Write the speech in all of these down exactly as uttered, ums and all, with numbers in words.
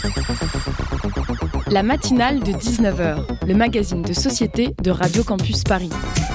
La matinale de dix-neuf heures, le magazine de société de Radio Campus Paris.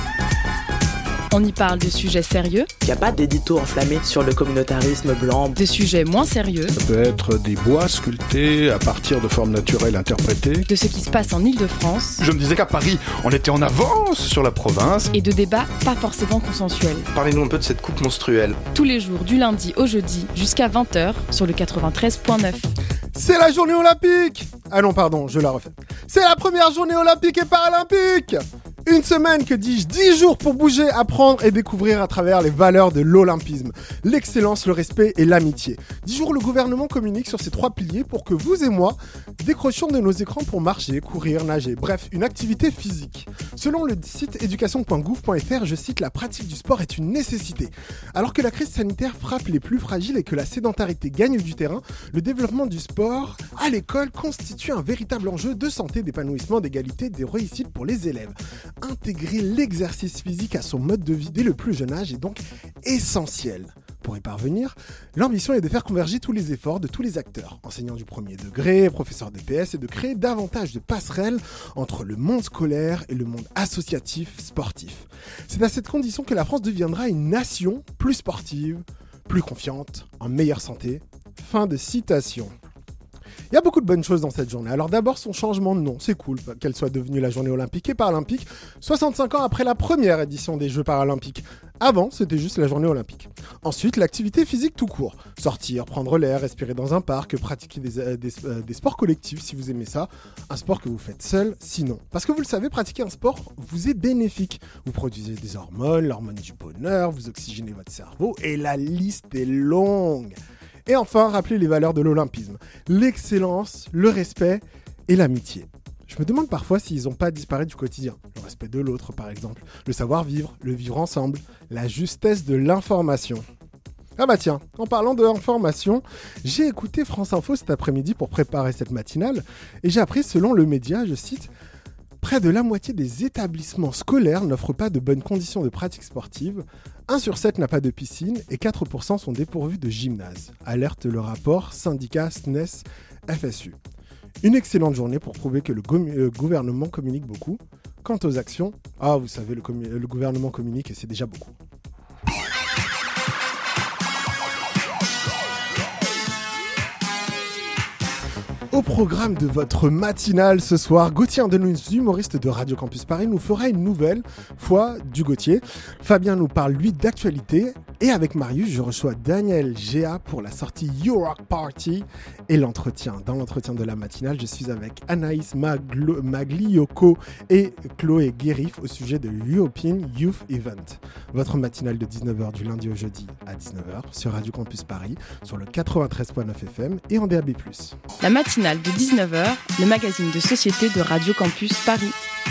On y parle de sujets sérieux. Il n'y a pas d'édito enflammé sur le communautarisme blanc. De sujets moins sérieux. Ça peut être des bois sculptés à partir de formes naturelles interprétées. De ce qui se passe en Île-de-France. Je me disais qu'à Paris, on était en avance sur la province. Et de débats pas forcément consensuels. Parlez-nous un peu de cette coupe menstruelle. Tous les jours du lundi au jeudi jusqu'à vingt heures sur le quatre-vingt-treize neuf. C'est la journée olympique! Ah non, pardon, je la refais. C'est la première journée olympique et paralympique! Une semaine, que dis-je, dix jours pour bouger, apprendre et découvrir à travers les valeurs de l'olympisme. L'excellence, le respect et l'amitié. Dix jours, le gouvernement communique sur ces trois piliers pour que vous et moi décrochions de nos écrans pour marcher, courir, nager. Bref, une activité physique. Selon le site éducation point gouv point f r, je cite, la pratique du sport est une nécessité. Alors que la crise sanitaire frappe les plus fragiles et que la sédentarité gagne du terrain, le développement du sport à l'école constitue un véritable enjeu de santé, d'épanouissement, d'égalité, de réussite pour les élèves. Intégrer l'exercice physique à son mode de vie dès le plus jeune âge est donc essentiel. Pour y parvenir, l'ambition est de faire converger tous les efforts de tous les acteurs, enseignants du premier degré, professeurs de P S, et de créer davantage de passerelles entre le monde scolaire et le monde associatif sportif. C'est à cette condition que la France deviendra une nation plus sportive, plus confiante, en meilleure santé. Fin de citation. Il y a beaucoup de bonnes choses dans cette journée. Alors d'abord, son changement de nom. C'est cool qu'elle soit devenue la journée olympique et paralympique, soixante-cinq ans après la première édition des Jeux paralympiques. Avant, c'était juste la journée olympique. Ensuite, l'activité physique tout court. Sortir, prendre l'air, respirer dans un parc, pratiquer des, euh, des, euh, des sports collectifs si vous aimez ça. Un sport que vous faites seul, sinon. Parce que vous le savez, pratiquer un sport vous est bénéfique. Vous produisez des hormones, l'hormone du bonheur, vous oxygénez votre cerveau et la liste est longue. Et enfin, rappelez les valeurs de l'olympisme. L'excellence, le respect et l'amitié. Je me demande parfois s'ils n'ont pas disparu du quotidien. Le respect de l'autre, par exemple. Le savoir-vivre, le vivre ensemble. La justesse de l'information. Ah bah tiens, en parlant de l'information, j'ai écouté France Info cet après-midi pour préparer cette matinale. Et j'ai appris, selon le média, je cite... Près de la moitié des établissements scolaires n'offrent pas de bonnes conditions de pratique sportive, un sur sept n'a pas de piscine et quatre pour cent sont dépourvus de gymnase, alerte le rapport syndicat S N E S F S U. Une excellente journée pour prouver que le go- euh, gouvernement communique beaucoup. Quant aux actions, ah vous savez, le, commu- le gouvernement communique et c'est déjà beaucoup. Au programme de votre matinale ce soir, Gauthier, un de nos humoristes de Radio Campus Paris, nous fera une nouvelle fois du Gauthier. Fabien nous parle, lui, d'actualité. Et avec Marius, je reçois Daniel Géa pour la sortie You Rock Party et l'entretien. Dans l'entretien de la matinale, je suis avec Anaïs Maglo- Magliocco et Chloé Guérif au sujet de European Youth Event. Votre matinale de dix-neuf heures du lundi au jeudi à dix-neuf heures sur Radio Campus Paris, sur le quatre-vingt-treize neuf F M et en D A B plus. La matinale de dix-neuf heures, le magazine de société de Radio Campus Paris.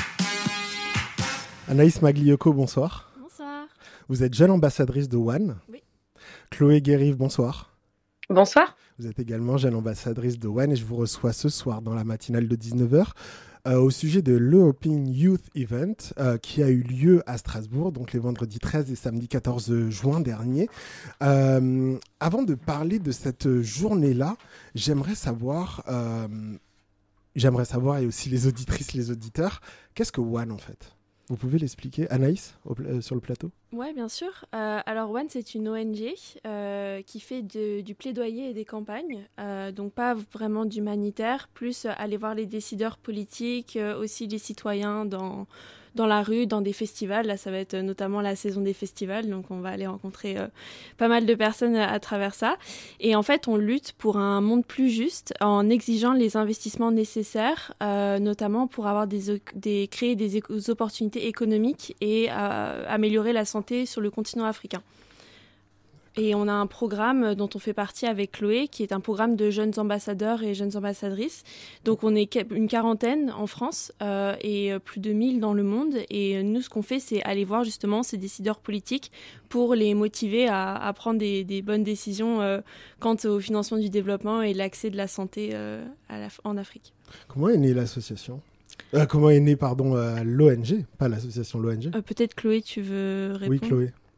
Anaïs Magliocco, bonsoir. Bonsoir. Vous êtes jeune ambassadrice de One. Oui. Chloé Guérif, bonsoir. Bonsoir. Vous êtes également jeune ambassadrice de One et je vous reçois ce soir dans la matinale de dix-neuf heures euh, au sujet de l'European Youth Event euh, qui a eu lieu à Strasbourg, donc les vendredis treize et samedi quatorze juin dernier. Euh, avant de parler de cette journée-là, j'aimerais savoir, euh, j'aimerais savoir, et aussi les auditrices, les auditeurs, qu'est-ce que One en fait ? Vous pouvez l'expliquer, Anaïs, au, euh, sur le plateau ? Oui, bien sûr. Euh, alors, One, c'est une O N G euh, qui fait de, du plaidoyer et des campagnes, euh, donc pas vraiment d'humanitaire, plus euh, aller voir les décideurs politiques, euh, aussi les citoyens dans, dans la rue, dans des festivals. Là, ça va être notamment la saison des festivals, donc on va aller rencontrer euh, pas mal de personnes à, à travers ça. Et en fait, on lutte pour un monde plus juste en exigeant les investissements nécessaires, euh, notamment pour avoir des, des, créer des opportunités économiques et euh, améliorer la santé sur le continent africain. Et on a un programme dont on fait partie avec Chloé, qui est un programme de jeunes ambassadeurs et jeunes ambassadrices. Donc on est une quarantaine en France euh, et plus de mille dans le monde. Et nous, ce qu'on fait, c'est aller voir justement ces décideurs politiques pour les motiver à, à prendre des, des bonnes décisions euh, quant au financement du développement et l'accès de la santé euh, à la, en Afrique. Comment est née l'association ? Euh, comment est née, pardon, euh, l'O N G, pas l'association, l'O N G. Euh, peut-être Chloé, tu veux répondre ? Oui, Chloé.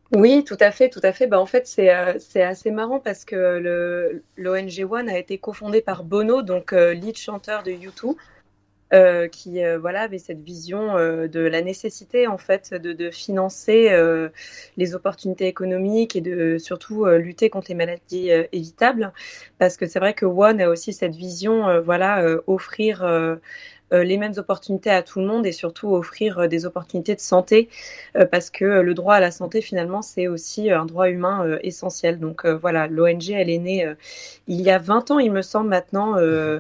Oui, tout à fait, tout à fait. Bah, en fait, c'est euh, c'est assez marrant parce que le l'O N G One a été cofondé par Bono, donc euh, lead chanteur de U deux, euh, qui euh, voilà avait cette vision euh, de la nécessité en fait de, de financer euh, les opportunités économiques et de surtout euh, lutter contre les maladies euh, évitables, parce que c'est vrai que One a aussi cette vision euh, voilà euh, offrir euh, euh, les mêmes opportunités à tout le monde et surtout offrir euh, des opportunités de santé, euh, parce que euh, le droit à la santé finalement c'est aussi euh, un droit humain euh, essentiel. Donc euh, voilà, l'O N G elle est née euh, il y a vingt ans il me semble maintenant, euh,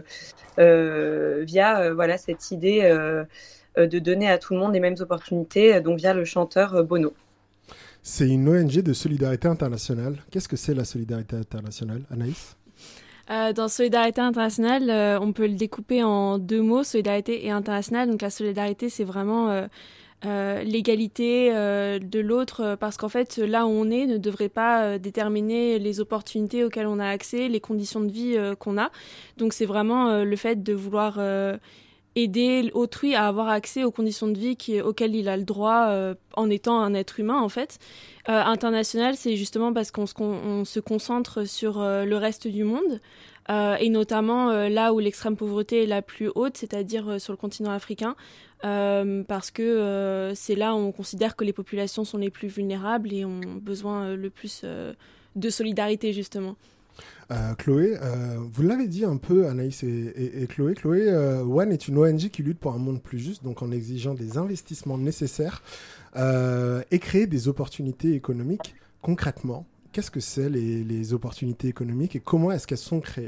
euh, via euh, voilà cette idée euh, euh, de donner à tout le monde les mêmes opportunités, euh, donc via le chanteur euh, Bono. C'est une O N G de solidarité internationale. Qu'est-ce que c'est la solidarité internationale, Anaïs ? Euh, dans Solidarité internationale, euh, on peut le découper en deux mots, solidarité et internationale. Donc la solidarité, c'est vraiment euh, euh, l'égalité euh, de l'autre, euh, parce qu'en fait, là où on est ne devrait pas euh, déterminer les opportunités auxquelles on a accès, les conditions de vie euh, qu'on a. Donc c'est vraiment euh, le fait de vouloir euh, aider autrui à avoir accès aux conditions de vie qui, auxquelles il a le droit euh, en étant un être humain, en fait. Euh, international, c'est justement parce qu'on se, on se concentre sur euh, le reste du monde, euh, et notamment euh, là où l'extrême pauvreté est la plus haute, c'est-à-dire euh, sur le continent africain, euh, parce que euh, c'est là où on considère que les populations sont les plus vulnérables et ont besoin euh, le plus euh, de solidarité, justement. Euh, Chloé, euh, vous l'avez dit un peu, Anaïs et, et, et Chloé. Chloé, euh, One est une O N G qui lutte pour un monde plus juste, donc en exigeant des investissements nécessaires euh, et créer des opportunités économiques. Concrètement, qu'est-ce que c'est les, les opportunités économiques et comment est-ce qu'elles sont créées ?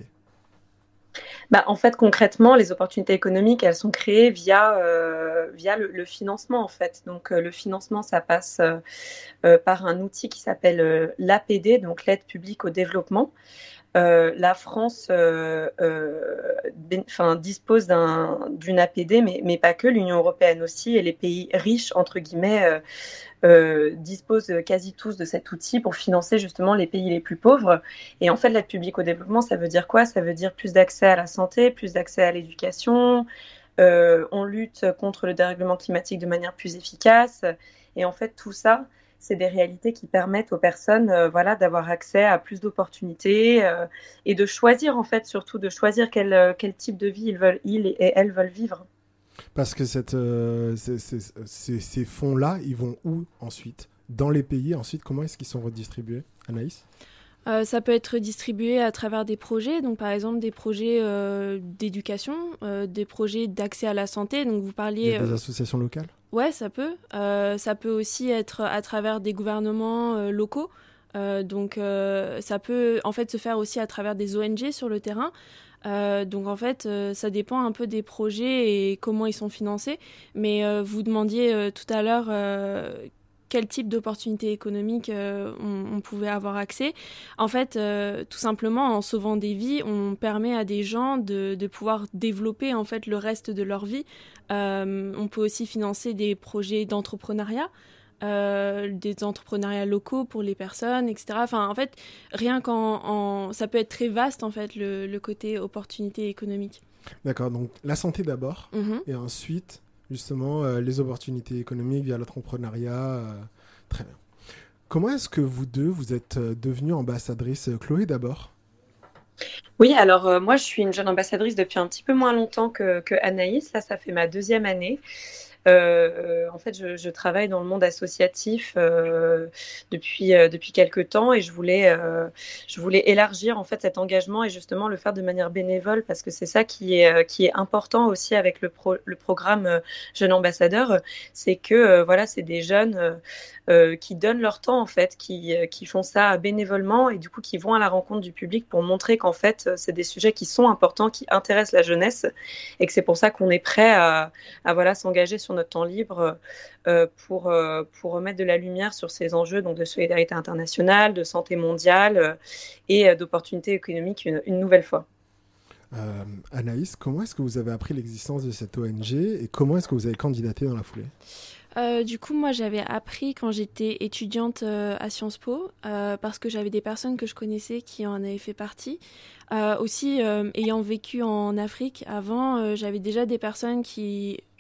Bah, en fait, concrètement, les opportunités économiques, elles sont créées via, euh, via le, le financement, en fait. Donc, euh, le financement, ça passe euh, euh, par un outil qui s'appelle euh, l'A P D, donc l'aide publique au développement. Euh, la France euh, euh, ben, dispose d'un, d'une A P D, mais, mais pas que, l'Union européenne aussi, et les pays riches, entre guillemets, euh, euh, disposent quasi tous de cet outil pour financer justement les pays les plus pauvres. Et en fait, l'aide publique au développement, ça veut dire quoi ? Ça veut dire plus d'accès à la santé, plus d'accès à l'éducation, euh, on lutte contre le dérèglement climatique de manière plus efficace, et en fait, tout ça, c'est des réalités qui permettent aux personnes euh, voilà, d'avoir accès à plus d'opportunités euh, et de choisir, en fait, surtout de choisir quel, quel type de vie ils, veulent, ils et elles veulent vivre. Parce que cette, euh, ces, ces, ces, ces fonds-là, ils vont où ensuite ? Dans les pays, ensuite, comment est-ce qu'ils sont redistribués ? Anaïs ? Euh, ça peut être distribué à travers des projets, donc par exemple des projets euh, d'éducation, euh, des projets d'accès à la santé. Donc vous parliez. Il y a des euh, associations locales ? Ouais, ça peut. Euh, ça peut aussi être à travers des gouvernements euh, locaux. Euh, donc euh, ça peut en fait se faire aussi à travers des O N G sur le terrain. Euh, donc en fait, euh, ça dépend un peu des projets et comment ils sont financés. Mais euh, vous demandiez euh, tout à l'heure euh, quel type d'opportunités économiques euh, on, on pouvait avoir accès. En fait, euh, tout simplement, en sauvant des vies, on permet à des gens de, de pouvoir développer en fait le reste de leur vie. Euh, on peut aussi financer des projets d'entrepreneuriat. Euh, des entrepreneuriats locaux pour les personnes, et cetera. Enfin, en fait, rien qu'en... En... Ça peut être très vaste, en fait, le, le côté opportunité économique. D'accord, donc la santé d'abord, mm-hmm. et ensuite, justement, euh, les opportunités économiques via l'entrepreneuriat. Euh... Très bien. Comment est-ce que vous deux, vous êtes euh, devenues ambassadrices ? Chloé, d'abord. Oui, alors euh, moi, je suis une jeune ambassadrice depuis un petit peu moins longtemps que, que Anaïs. Là, ça fait ma deuxième année. Euh, en fait, je, je travaille dans le monde associatif euh, depuis euh, depuis quelques temps et je voulais euh, je voulais élargir en fait cet engagement et justement le faire de manière bénévole parce que c'est ça qui est euh, qui est important aussi avec le pro, le programme euh, Jeunes Ambassadeurs, c'est que euh, voilà, c'est des jeunes euh, euh, qui donnent leur temps en fait, qui euh, qui font ça bénévolement et du coup qui vont à la rencontre du public pour montrer qu'en fait c'est des sujets qui sont importants, qui intéressent la jeunesse et que c'est pour ça qu'on est prêt à à voilà s'engager sur notre temps libre euh, pour, euh, pour remettre de la lumière sur ces enjeux donc de solidarité internationale, de santé mondiale euh, et euh, d'opportunités économiques une, une nouvelle fois. Euh, Anaïs, comment est-ce que vous avez appris l'existence de cette O N G et comment est-ce que vous avez candidaté dans la foulée ? Euh, du coup, moi, j'avais appris quand j'étais étudiante euh, à Sciences Po, euh, parce que j'avais des personnes que je connaissais qui en avaient fait partie. Euh, aussi, euh, ayant vécu en Afrique avant, euh, j'avais déjà des personnes qui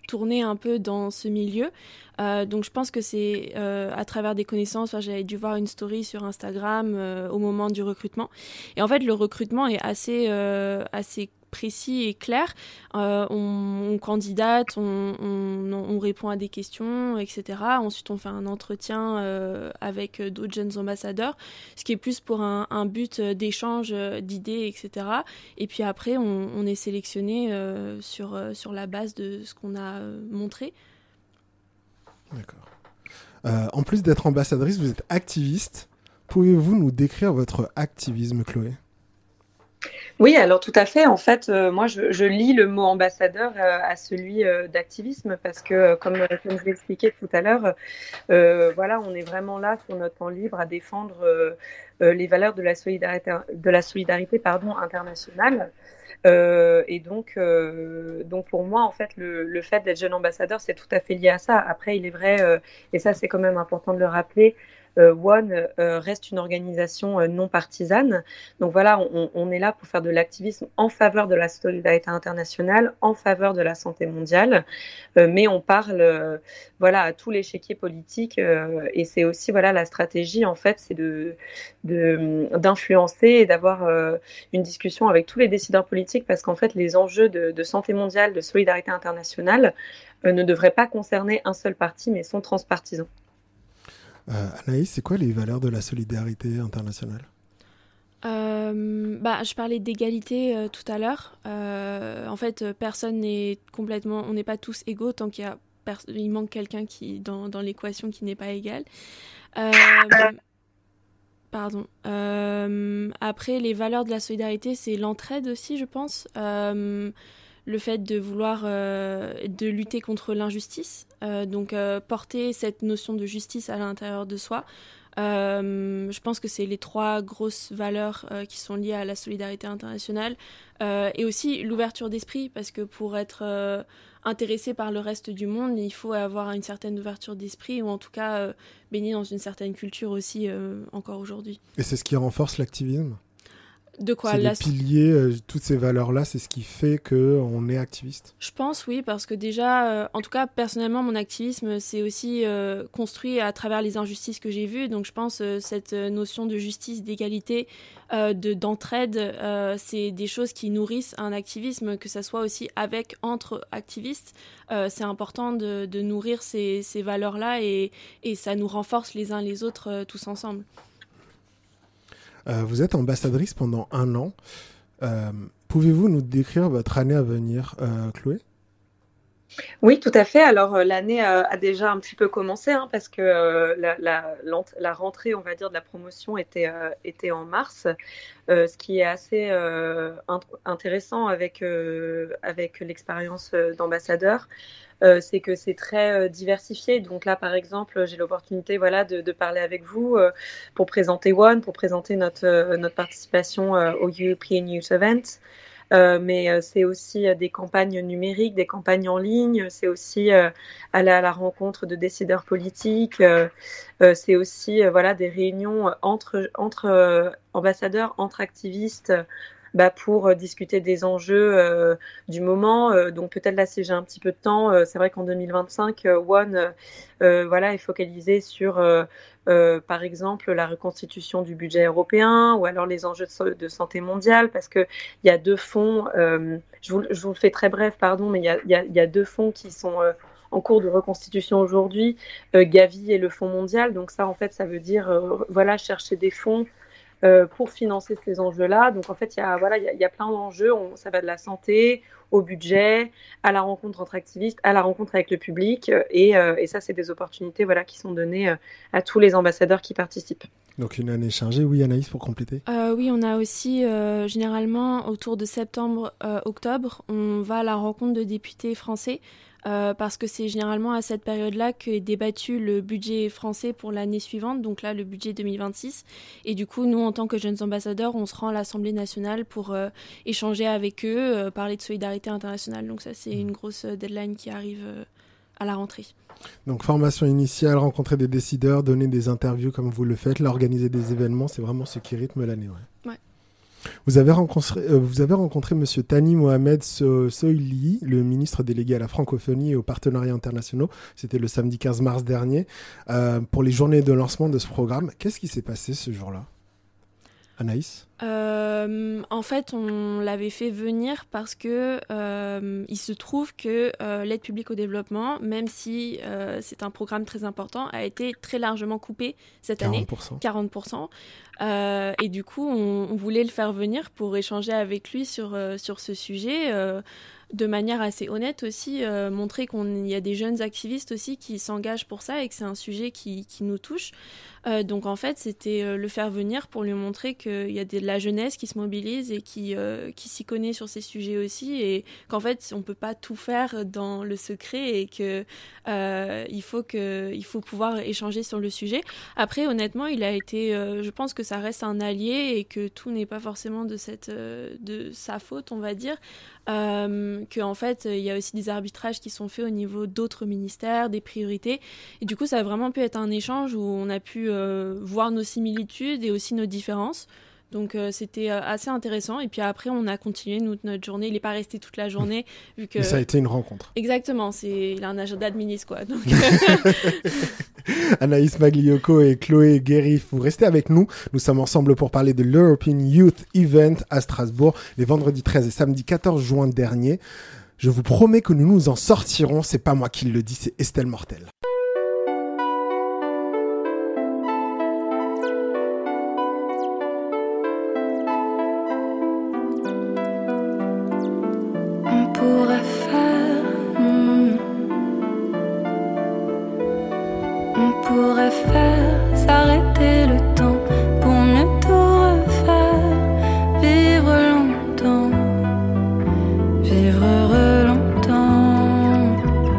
tourné un peu dans ce milieu. Euh, donc je pense que c'est euh, à travers des connaissances. Enfin, j'avais dû voir une story sur Instagram euh, au moment du recrutement. Et en fait, le recrutement est assez, euh, assez précis et clair. Euh, on, on candidate, on, on, on répond à des questions, et cetera. Ensuite, on fait un entretien euh, avec d'autres jeunes ambassadeurs, ce qui est plus pour un, un but d'échange d'idées, et cetera. Et puis après, on, on est sélectionné euh, sur, sur la base de ce qu'on a euh, montré. D'accord. Euh, en plus d'être ambassadrice, vous êtes activiste. Pouvez-vous nous décrire votre activisme, Chloé ? Oui, alors tout à fait. En fait, euh, moi, je, je lis le mot ambassadeur euh, à celui euh, d'activisme parce que, euh, comme, comme je l'ai expliqué tout à l'heure, euh, voilà, on est vraiment là sur notre temps libre à défendre euh, euh, les valeurs de la solidarité, de la solidarité pardon, internationale. Euh, et donc, euh, donc, pour moi, en fait, le, le fait d'être jeune ambassadeur, c'est tout à fait lié à ça. Après, il est vrai, euh, et ça, c'est quand même important de le rappeler, Euh, One euh, reste une organisation euh, non partisane. Donc voilà, on, on est là pour faire de l'activisme en faveur de la solidarité internationale, en faveur de la santé mondiale, euh, mais on parle euh, voilà, à tout l'échiquier politique euh, et c'est aussi voilà, la stratégie, en fait, c'est de, de, d'influencer et d'avoir euh, une discussion avec tous les décideurs politiques parce qu'en fait, les enjeux de, de santé mondiale, de solidarité internationale euh, ne devraient pas concerner un seul parti, mais sont transpartisans. Euh, Anaïs, c'est quoi les valeurs de la solidarité internationale ? Euh, bah, je parlais d'égalité euh, tout à l'heure. Euh, en fait, personne n'est complètement, on n'est pas tous égaux tant qu'il y a, pers- il manque quelqu'un qui dans, dans l'équation qui n'est pas égal. Euh, pardon. Euh, après, les valeurs de la solidarité, c'est l'entraide aussi, je pense. Euh, le fait de vouloir euh, de lutter contre l'injustice, euh, donc euh, porter cette notion de justice à l'intérieur de soi. Euh, je pense que c'est les trois grosses valeurs euh, qui sont liées à la solidarité internationale euh, et aussi l'ouverture d'esprit parce que pour être euh, intéressé par le reste du monde, il faut avoir une certaine ouverture d'esprit ou en tout cas euh, baigner dans une certaine culture aussi euh, encore aujourd'hui. Et c'est ce qui renforce l'activisme ? De quoi c'est la... les piliers, euh, toutes ces valeurs-là, c'est ce qui fait qu'on est activiste ? Je pense, oui, parce que déjà, euh, en tout cas, personnellement, mon activisme, c'est aussi euh, construit à travers les injustices que j'ai vues. Donc, je pense euh, cette notion de justice, d'égalité, euh, de, d'entraide, euh, c'est des choses qui nourrissent un activisme, que ça soit aussi avec, entre activistes. Euh, c'est important de, de nourrir ces, ces valeurs-là et, et ça nous renforce les uns les autres euh, tous ensemble. Euh, vous êtes ambassadrice pendant un an. Euh, pouvez-vous nous décrire votre année à venir, euh, Chloé ? Oui, tout à fait. Alors, euh, l'année a, a déjà un petit peu commencé hein, parce que euh, la, la, la rentrée, on va dire, de la promotion était, euh, était en mars. Euh, ce qui est assez euh, int- intéressant avec, euh, avec l'expérience d'ambassadeur, euh, c'est que c'est très euh, diversifié. Donc là, par exemple, j'ai l'opportunité voilà, de, de parler avec vous euh, pour présenter One, pour présenter notre, euh, notre participation euh, au European Youth Event. Euh, mais euh, c'est aussi euh, des campagnes numériques, des campagnes en ligne, c'est aussi euh, aller à la rencontre de décideurs politiques, euh, euh, c'est aussi euh, voilà, des réunions entre, entre euh, ambassadeurs, entre activistes, bah, pour euh, discuter des enjeux euh, du moment. Euh, donc peut-être là, si j'ai un petit peu de temps, euh, c'est vrai qu'en deux mille vingt-cinq, euh, One euh, voilà, est focalisé sur... Euh, Euh, par exemple, la reconstitution du budget européen ou alors les enjeux de, so- de santé mondiale, parce qu'il y a deux fonds, euh, je, vous, je vous le fais très bref, pardon, mais il y a, y a, y a deux fonds qui sont euh, en cours de reconstitution aujourd'hui, euh, Gavi et le Fonds mondial. Donc ça, en fait, ça veut dire euh, voilà, chercher des fonds euh, pour financer ces enjeux-là. Donc en fait, il y a, voilà, y a, y a plein d'enjeux, on, ça va de la santé au budget, à la rencontre entre activistes, à la rencontre avec le public. Et, euh, et ça, c'est des opportunités voilà, qui sont données euh, à tous les ambassadeurs qui participent. Donc une année chargée. Oui, Anaïs, pour compléter. Euh, oui, on a aussi, euh, généralement, autour de septembre-octobre, euh, on va à la rencontre de députés français. Euh, parce que c'est généralement à cette période-là qu'est débattu le budget français pour l'année suivante, donc là le budget deux mille vingt-six. Et du coup, nous, en tant que jeunes ambassadeurs, on se rend à l'Assemblée nationale pour euh, échanger avec eux, euh, parler de solidarité internationale. Donc ça, c'est une grosse deadline qui arrive euh, à la rentrée. Donc formation initiale, rencontrer des décideurs, donner des interviews comme vous le faites, là, organiser des événements, c'est vraiment ce qui rythme l'année. Ouais. Ouais. Vous avez rencontré, euh, vous avez rencontré Monsieur Thani Mohamed So- Soili, le ministre délégué à la francophonie et aux partenariats internationaux. C'était le samedi quinze mars dernier, euh, pour les journées de lancement de ce programme. Qu'est-ce qui s'est passé ce jour-là ? Anaïs ? Euh, en fait, on l'avait fait venir parce que euh, il se trouve que euh, l'aide publique au développement, même si euh, c'est un programme très important, a été très largement coupé cette quarante année, pour cent. quarante pour cent. Euh, et du coup, on, on voulait le faire venir pour échanger avec lui sur, euh, sur ce sujet. Euh, de manière assez honnête aussi, euh, montrer qu'il y a des jeunes activistes aussi qui s'engagent pour ça et que c'est un sujet qui, qui nous touche. Euh, donc en fait, c'était euh, le faire venir pour lui montrer qu'il y a de la jeunesse qui se mobilise et qui, euh, qui s'y connaît sur ces sujets aussi, et qu'en fait, on ne peut pas tout faire dans le secret et qu'il euh, faut, que, il faut pouvoir échanger sur le sujet. Après, honnêtement, il a été, euh, je pense que ça reste un allié et que tout n'est pas forcément de, cette, euh, de sa faute, on va dire. Euh, qu'en fait, il y a aussi des arbitrages qui sont faits au niveau d'autres ministères, des priorités. Et du coup, ça a vraiment pu être un échange où on a pu euh, voir nos similitudes et aussi nos différences. Donc, euh, c'était euh, assez intéressant. Et puis après, on a continué nous, notre journée. Il n'est pas resté toute la journée. Vu que... Mais ça a été une rencontre. Exactement. C'est... Il a un agenda de ministre, quoi. Donc... Anaïs Magliocco et Chloé Guérif, vous restez avec nous. Nous sommes ensemble pour parler de l'European Youth Event à Strasbourg, les vendredis treize et samedi quatorze juin dernier. Je vous promets que nous nous en sortirons. C'est pas moi qui le dis, c'est Estelle Mortel. On pourrait faire, mm, on pourrait faire s'arrêter le temps pour mieux tout refaire, vivre longtemps, vivre heureux longtemps.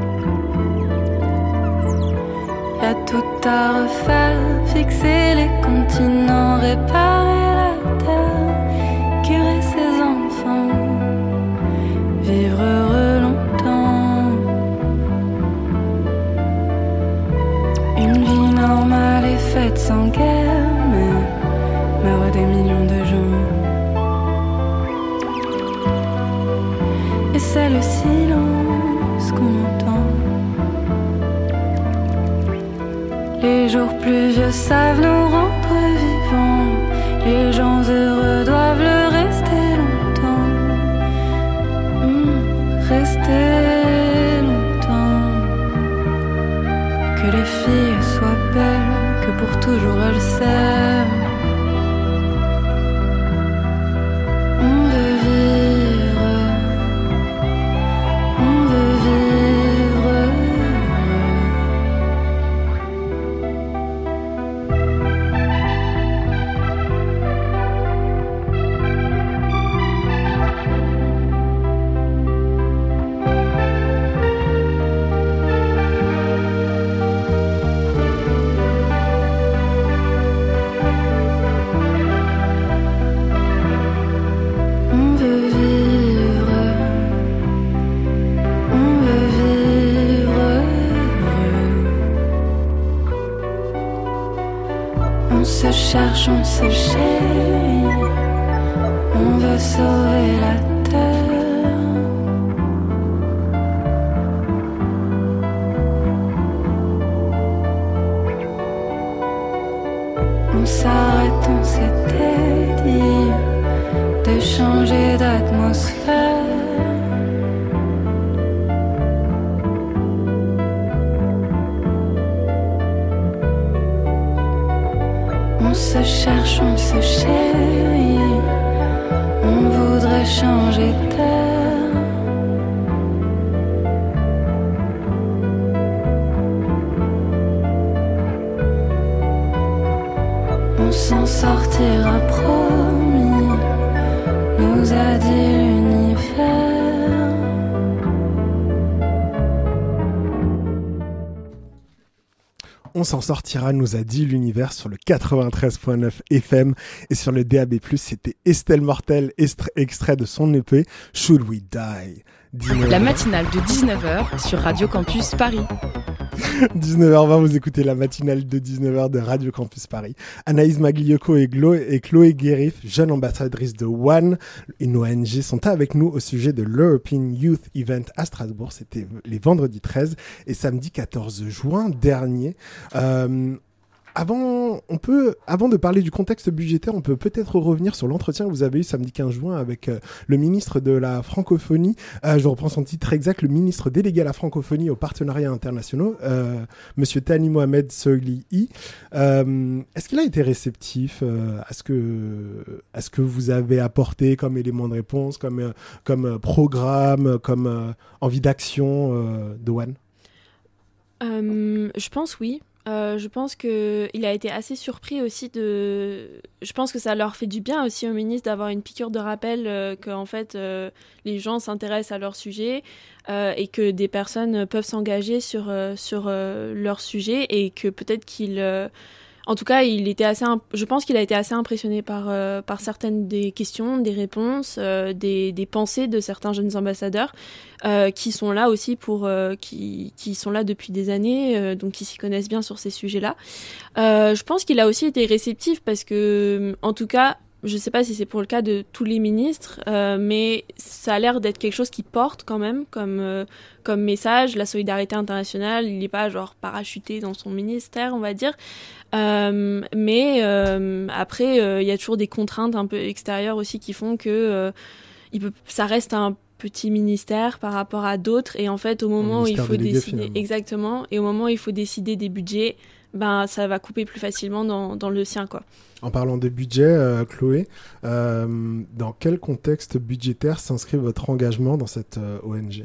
Y a tout à refaire, fixer les continents, réparer la terre, curer ses enfants, vivre heureux longtemps. Une vie normale est faite sans guerre, mais meurent des millions de gens. Et c'est le silence qu'on entend. Les jours pluvieux savent nous rendre vivants. Les gens heureux doivent le rester longtemps. Mmh, rester longtemps. Que les filles soient belles, que pour toujours elles s'aiment. On veut vivre, on veut vivre heureux. On veut vivre, on veut vivre heureux. On se cherche, on se chérit, on veut sauver la terre. On s'arrête, on s'était dit de changer d'atmosphère. On se cherche, on se chérit, on voudrait changer d'air. On s'en sortira promis, nous a dit l'univers. On s'en sortira, nous a dit l'univers sur le quatre-vingt-treize virgule neuf F M et sur le D A B plus. C'était Estelle Mortel, extrait, extrait de son E P Should We Die. Dino. La matinale de dix-neuf heures sur Radio Campus Paris. dix-neuf heures vingt, vous écoutez la matinale de dix-neuf heures de Radio Campus Paris. Anaïs Magliocco et, Glo- et Chloé Guérif, jeunes ambassadrices de One, une O N G, sont avec nous au sujet de l'European Youth Event à Strasbourg. C'était les vendredis treize et samedi quatorze juin dernier. Euh, Avant, on peut, avant de parler du contexte budgétaire, on peut peut-être revenir sur l'entretien que vous avez eu samedi quinze juin avec euh, le ministre de la francophonie. Euh, je reprends son titre exact, le ministre délégué à la francophonie aux partenariats internationaux, euh, Monsieur Thani Mohamed Soilihi. Euh, est-ce qu'il a été réceptif euh, à ce que, à ce que vous avez apporté comme élément de réponse, comme, euh, comme programme, comme euh, envie d'action euh, de One? euh, Je pense oui. Euh, je pense qu'il a été assez surpris aussi de... Je pense que ça leur fait du bien aussi au ministre d'avoir une piqûre de rappel euh, que en fait, euh, les gens s'intéressent à leur sujet euh, et que des personnes peuvent s'engager sur, euh, sur euh, leur sujet et que peut-être qu'il... Euh... En tout cas, il était assez imp... je pense qu'il a été assez impressionné par, euh, par certaines des questions, des réponses, euh, des, des pensées de certains jeunes ambassadeurs euh, qui sont là aussi pour, euh, qui, qui sont là depuis des années, euh, donc qui s'y connaissent bien sur ces sujets-là. Euh, je pense qu'il a aussi été réceptif parce que, en tout cas, je ne sais pas si c'est pour le cas de tous les ministres, euh, mais ça a l'air d'être quelque chose qui porte quand même comme, euh, comme message. La solidarité internationale, il n'est pas genre parachuté dans son ministère, on va dire. Euh, mais euh, après, il euh, y a toujours des contraintes un peu extérieures aussi qui font que euh, il peut, ça reste un petit ministère par rapport à d'autres. Et en fait, au moment où il faut décider, finalement. Exactement, et au moment où il faut décider des budgets, ben ça va couper plus facilement dans, dans le sien, quoi. En parlant de budget, euh, Chloé, euh, dans quel contexte budgétaire s'inscrit votre engagement dans cette euh, O N G ?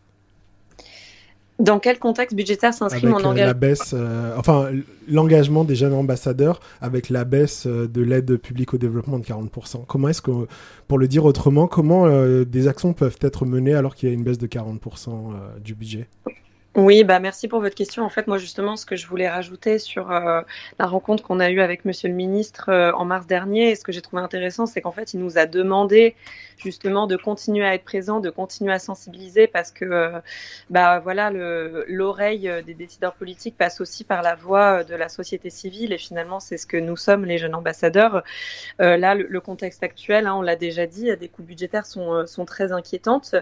Dans quel contexte budgétaire s'inscrit avec mon engagement ? la baisse, euh, enfin l'engagement des jeunes ambassadeurs avec la baisse euh, de l'aide publique au développement de quarante pour cent. Comment est-ce que, pour le dire autrement, comment euh, des actions peuvent être menées alors qu'il y a une baisse de quarante pour cent euh, du budget ? Oui, bah merci pour votre question. En fait, moi justement, ce que je voulais rajouter sur euh, la rencontre qu'on a eue avec Monsieur le Ministre euh, en mars dernier, et ce que j'ai trouvé intéressant, c'est qu'en fait, il nous a demandé justement de continuer à être présent, de continuer à sensibiliser, parce que euh, bah voilà, le, l'oreille des décideurs politiques passe aussi par la voix de la société civile, et finalement, c'est ce que nous sommes, les jeunes ambassadeurs. Euh, là, le, le contexte actuel, hein, on l'a déjà dit, des coupes budgétaires sont sont très inquiétantes.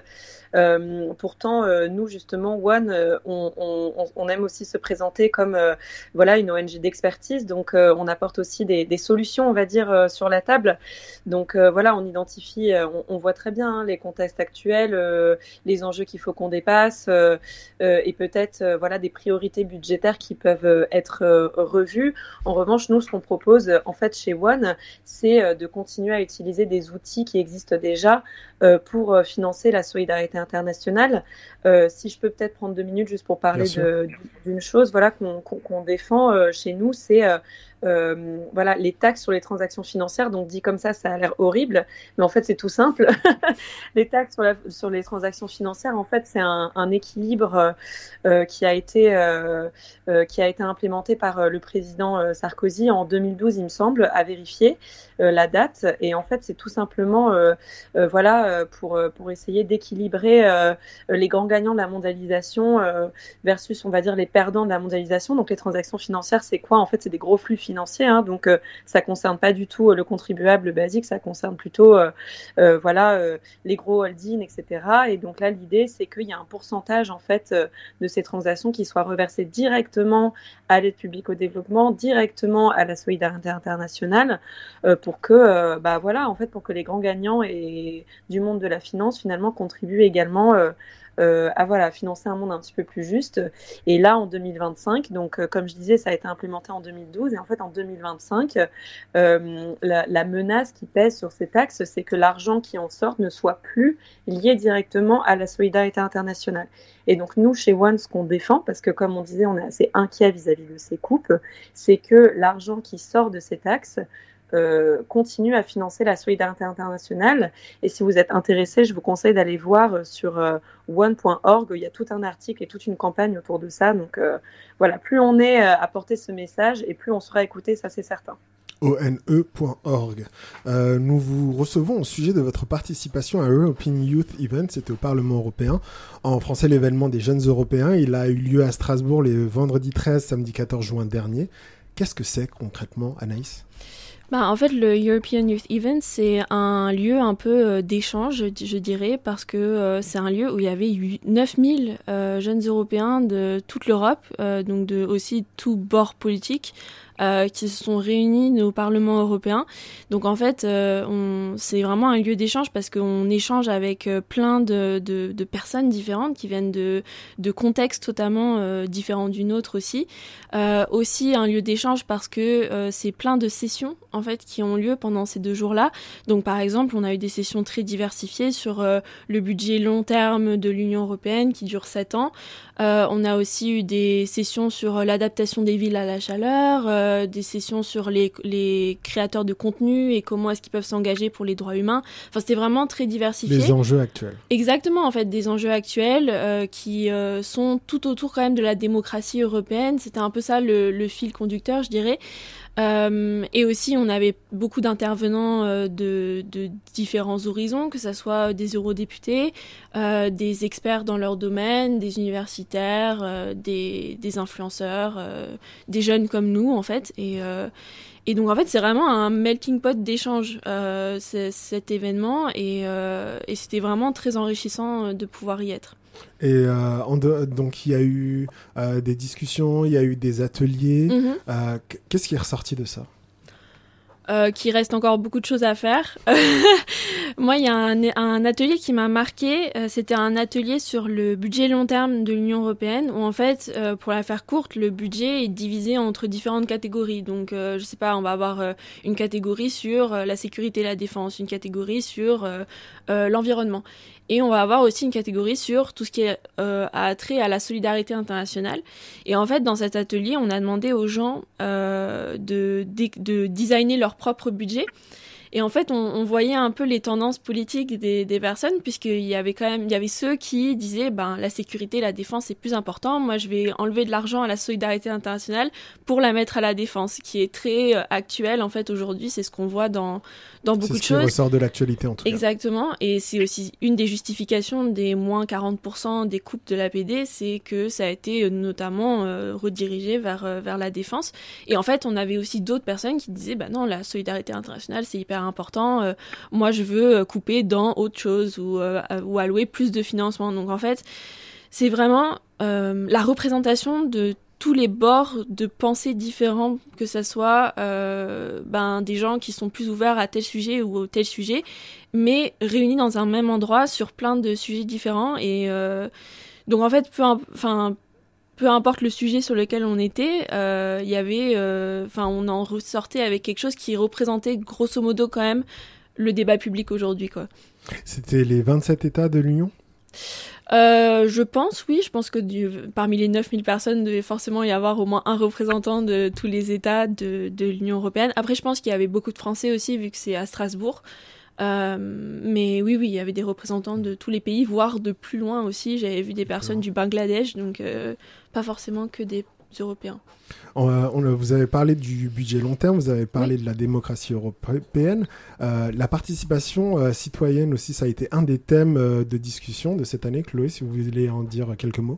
Euh, pourtant, euh, nous justement, One, euh, on, on, on aime aussi se présenter comme euh, voilà une O N G d'expertise, donc euh, on apporte aussi des, des solutions, on va dire, euh, sur la table. Donc euh, voilà, on identifie, euh, on, on voit très bien hein, les contextes actuels, euh, les enjeux qu'il faut qu'on dépasse, euh, euh, et peut-être euh, voilà des priorités budgétaires qui peuvent euh, être euh, revues. En revanche, nous, ce qu'on propose euh, en fait chez One, c'est euh, de continuer à utiliser des outils qui existent déjà euh, pour euh, financer la solidarité internationale. Euh, si je peux peut-être prendre deux minutes juste pour parler de, d'une chose, voilà qu'on, qu'on, qu'on défend euh, chez nous, c'est euh, euh, voilà les taxes sur les transactions financières. Donc dit comme ça, ça a l'air horrible, mais en fait c'est tout simple. Les taxes sur, la, sur les transactions financières, en fait, c'est un, un équilibre euh, qui a été euh, euh, qui a été implémenté par euh, le président euh, Sarkozy en deux mille douze, il me semble, à vérifier euh, la date. Et en fait, c'est tout simplement euh, euh, voilà pour pour essayer d'équilibrer euh, les grands gagnants de la mondialisation euh, versus, on va dire, les perdants de la mondialisation. Donc les transactions financières, c'est quoi ? En fait, c'est des gros flux financiers, hein, donc euh, ça concerne pas du tout euh, le contribuable basique, ça concerne plutôt euh, euh, voilà euh, les gros holdings, et cetera. Et donc là, l'idée, c'est qu'il y a un pourcentage en fait euh, de ces transactions qui soit reversé directement à l'aide publique au développement, directement à la solidarité internationale, euh, pour que euh, bah voilà en fait pour que les grands gagnants et du monde de la finance finalement contribuent également euh, Euh, à voilà, financer un monde un petit peu plus juste. Et là, en deux mille vingt-cinq, donc euh, comme je disais, ça a été implémenté en deux mille douze, et en fait, en deux mille vingt-cinq, euh, la, la menace qui pèse sur ces taxes, c'est que l'argent qui en sort ne soit plus lié directement à la solidarité internationale. Et donc, nous, chez One, ce qu'on défend, parce que comme on disait, on est assez inquiet vis-à-vis de ces coupes, c'est que l'argent qui sort de ces taxes Euh, continue à financer la solidarité internationale. Et si vous êtes intéressé, je vous conseille d'aller voir sur euh, one point org. Il y a tout un article et toute une campagne autour de ça. Donc euh, voilà, plus on est à porter ce message et plus on sera écouté, ça c'est certain. O N E point org. Euh, nous vous recevons au sujet de votre participation à European Youth Event, c'était au Parlement européen. En français, l'événement des jeunes européens. Il a eu lieu à Strasbourg les vendredis treize, samedi quatorze juin dernier. Qu'est-ce que c'est concrètement, Anaïs ? Bah, en fait, le European Youth Event, c'est un lieu un peu euh, d'échange, je dirais, parce que euh, c'est un lieu où il y avait neuf mille euh, jeunes Européens de toute l'Europe, euh, donc de aussi tout bord politique, euh, qui se sont réunis au Parlement européen. Donc en fait, euh, on, c'est vraiment un lieu d'échange parce qu'on échange avec euh, plein de, de, de personnes différentes qui viennent de, de contextes totalement euh, différents du nôtre aussi. Euh, aussi un lieu d'échange parce que euh, c'est plein de sessions en fait qui ont lieu pendant ces deux jours-là. Donc par exemple, on a eu des sessions très diversifiées sur euh, le budget long terme de l'Union européenne qui dure sept ans. Euh, on a aussi eu des sessions sur euh, l'adaptation des villes à la chaleur, euh, des sessions sur les, les créateurs de contenu et comment est-ce qu'ils peuvent s'engager pour les droits humains. Enfin, c'était vraiment très diversifié. Les enjeux actuels. Exactement, en fait, des enjeux actuels euh, qui euh, sont tout autour quand même de la démocratie européenne. C'était un peu ça le, le fil conducteur, je dirais. Euh, et aussi, on avait beaucoup d'intervenants euh, de, de différents horizons, que ce soit des eurodéputés, euh, des experts dans leur domaine, des universitaires, euh, des, des influenceurs, euh, des jeunes comme nous, en fait. Et, euh, et donc, en fait, c'est vraiment un melting pot d'échange, euh, cet événement. Et, euh, et c'était vraiment très enrichissant de pouvoir y être. Et euh, en de, donc il y a eu euh, des discussions, il y a eu des ateliers. Mm-hmm. Euh, qu'est-ce qui est ressorti de ça ? Euh, qu'il reste encore beaucoup de choses à faire. Moi, il y a un, un atelier qui m'a marqué. Euh, c'était un atelier sur le budget long terme de l'Union européenne, où en fait, euh, pour la faire courte, le budget est divisé entre différentes catégories. Donc, euh, je sais pas, on va avoir euh, une catégorie sur euh, la sécurité et la défense, une catégorie sur euh, euh, l'environnement. Et on va avoir aussi une catégorie sur tout ce qui est euh, a trait à la solidarité internationale. Et en fait, dans cet atelier, on a demandé aux gens euh, de, de, de designer leur propre budget. Et en fait, on, on voyait un peu les tendances politiques des, des personnes, puisqu'il y avait quand même, il y avait ceux qui disaient, ben, la sécurité, la défense, c'est plus important. Moi, je vais enlever de l'argent à la solidarité internationale pour la mettre à la défense, qui est très euh, actuelle, en fait, aujourd'hui. C'est ce qu'on voit dans, dans beaucoup de choses. C'est ce qui ressort de l'actualité, en tout cas. Exactement. Et c'est aussi une des justifications des moins quarante pour cent des coupes de l'A P D, c'est que ça a été euh, notamment euh, redirigé vers, euh, vers la défense. Et en fait, on avait aussi d'autres personnes qui disaient, bah non, la solidarité internationale, c'est hyper important. Euh, moi, je veux couper dans autre chose ou, euh, ou allouer plus de financement. Donc, en fait, c'est vraiment euh, la représentation de tous les bords de pensée différents, que ça soit euh, ben, des gens qui sont plus ouverts à tel sujet ou à tel sujet, mais réunis dans un même endroit sur plein de sujets différents. Et euh, donc, en fait, peu, enfin, peu importe le sujet sur lequel on était, il euh, y avait, enfin, euh, on en ressortait avec quelque chose qui représentait grosso modo quand même le débat public aujourd'hui, quoi. C'était les vingt-sept États de l'Union ? Euh, je pense, oui. Je pense que du, parmi les neuf mille personnes, il devait forcément y avoir au moins un représentant de tous les États de, de l'Union européenne. Après, je pense qu'il y avait beaucoup de Français aussi, vu que c'est à Strasbourg. Euh, mais oui, oui, il y avait des représentants de tous les pays, voire de plus loin aussi. J'avais vu des personnes du Bangladesh, donc euh, pas forcément que des Européens. On, on, vous avez parlé du budget long terme, vous avez parlé oui. de la démocratie européenne. Euh, la participation euh, citoyenne aussi, ça a été un des thèmes euh, de discussion de cette année. Chloé, si vous voulez en dire quelques mots.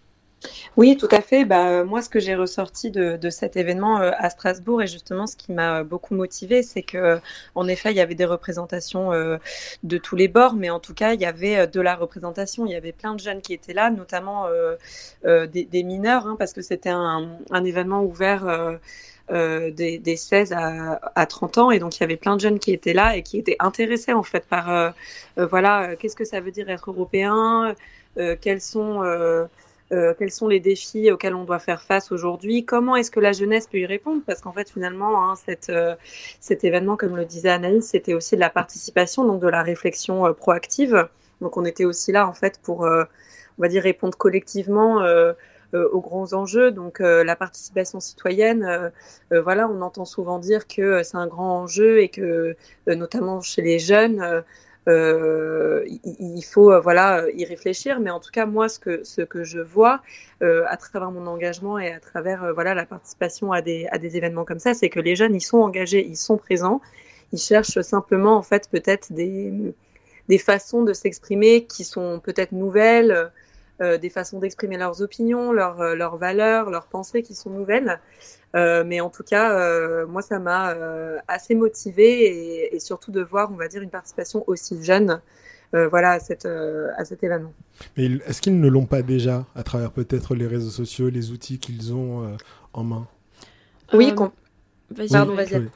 Oui, tout à fait. Bah, moi, ce que j'ai ressorti de, de cet événement euh, à Strasbourg, et justement ce qui m'a beaucoup motivée, c'est que, en effet, il y avait des représentations euh, de tous les bords, mais en tout cas, il y avait de la représentation. Il y avait plein de jeunes qui étaient là, notamment euh, euh, des, des mineurs, hein, parce que c'était un, un événement ouvert euh, euh, des, des seize à, à trente ans, et donc il y avait plein de jeunes qui étaient là et qui étaient intéressés en fait par, euh, euh, voilà, euh, qu'est-ce que ça veut dire être européen, euh, quels sont euh, Euh, quels sont les défis auxquels on doit faire face aujourd'hui, comment est-ce que la jeunesse peut y répondre, parce qu'en fait finalement hein, cette, euh, cet événement, comme le disait Anaïs, c'était aussi de la participation, donc de la réflexion euh, proactive, donc on était aussi là en fait pour euh, on va dire répondre collectivement euh, euh, aux grands enjeux, donc euh, la participation citoyenne, euh, euh, voilà, on entend souvent dire que euh, c'est un grand enjeu et que euh, notamment chez les jeunes euh, euh, il, il faut euh, voilà y réfléchir. Mais en tout cas, moi, ce que ce que je vois euh, à travers mon engagement et à travers euh, voilà la participation à des à des événements comme ça, c'est que les jeunes, ils sont engagés, ils sont présents, ils cherchent simplement en fait peut-être des des façons de s'exprimer qui sont peut-être nouvelles. Euh, des façons d'exprimer leurs opinions, leurs, euh, leurs valeurs, leurs pensées qui sont nouvelles. Euh, mais en tout cas, euh, moi, ça m'a euh, assez motivée et, et surtout de voir, on va dire, une participation aussi jeune euh, voilà, à, cette, euh, à cet événement. Mais est-ce qu'ils ne l'ont pas déjà à travers peut-être les réseaux sociaux, les outils qu'ils ont euh, en main ? Oui, euh, com- vas-y, pardon, oui, vas-y. Chloé.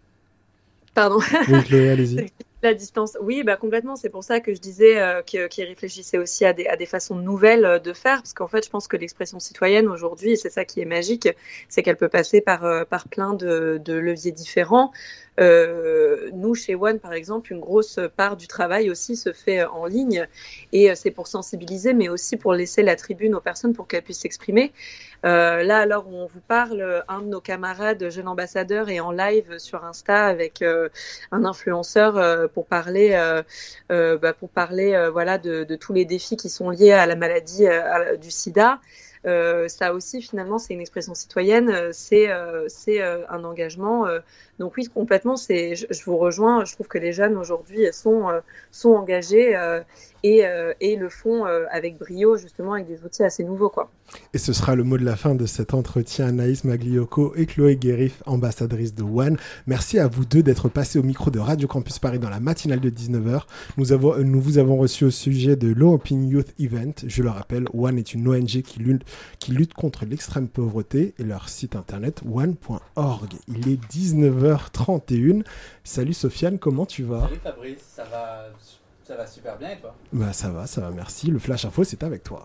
Pardon. Oui, Chloé, allez-y. La distance, oui, bah complètement. C'est pour ça que je disais euh, qu'ils qu réfléchissaient aussi à des, à des façons nouvelles de faire, parce qu'en fait, je pense que l'expression citoyenne aujourd'hui, et c'est ça qui est magique, c'est qu'elle peut passer par, euh, par plein de, de leviers différents. Euh, nous, chez One, par exemple, une grosse part du travail aussi se fait en ligne, et c'est pour sensibiliser, mais aussi pour laisser la tribune aux personnes pour qu'elles puissent s'exprimer. Euh, là, alors où on vous parle, un de nos camarades jeunes ambassadeurs est en live sur Insta avec euh, un influenceur euh, pour parler, euh, euh, bah, pour parler, euh, voilà, de, de tous les défis qui sont liés à la maladie euh, à, du SIDA. Euh, ça aussi, finalement, c'est une expression citoyenne, c'est euh, c'est euh, un engagement. Euh, donc oui, complètement. C'est, je, je vous rejoins. Je trouve que les jeunes aujourd'hui sont euh, sont engagés euh, et euh, et le font euh, avec brio, justement, avec des outils assez nouveaux, quoi. Et ce sera le mot de la fin de cet entretien. Anaïs Magliocco et Chloé Guérif, ambassadrices de One. Merci à vous deux d'être passés au micro de Radio Campus Paris dans la matinale de dix-neuf heures. Nous, avons, nous vous avons reçu au sujet de Low Open Youth Event. Je le rappelle, One est une O N G qui lutte, qui lutte contre l'extrême pauvreté et leur site internet one point org. Il est dix-neuf heures trente et une. Salut Sofiane, comment tu vas ? Salut Fabrice, ça va, ça va super bien et toi ? Bah ça va, ça va, merci. Le Flash Info, c'est avec toi.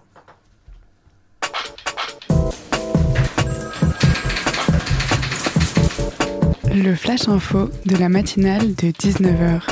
Le Flash Info de la matinale de dix-neuf heures.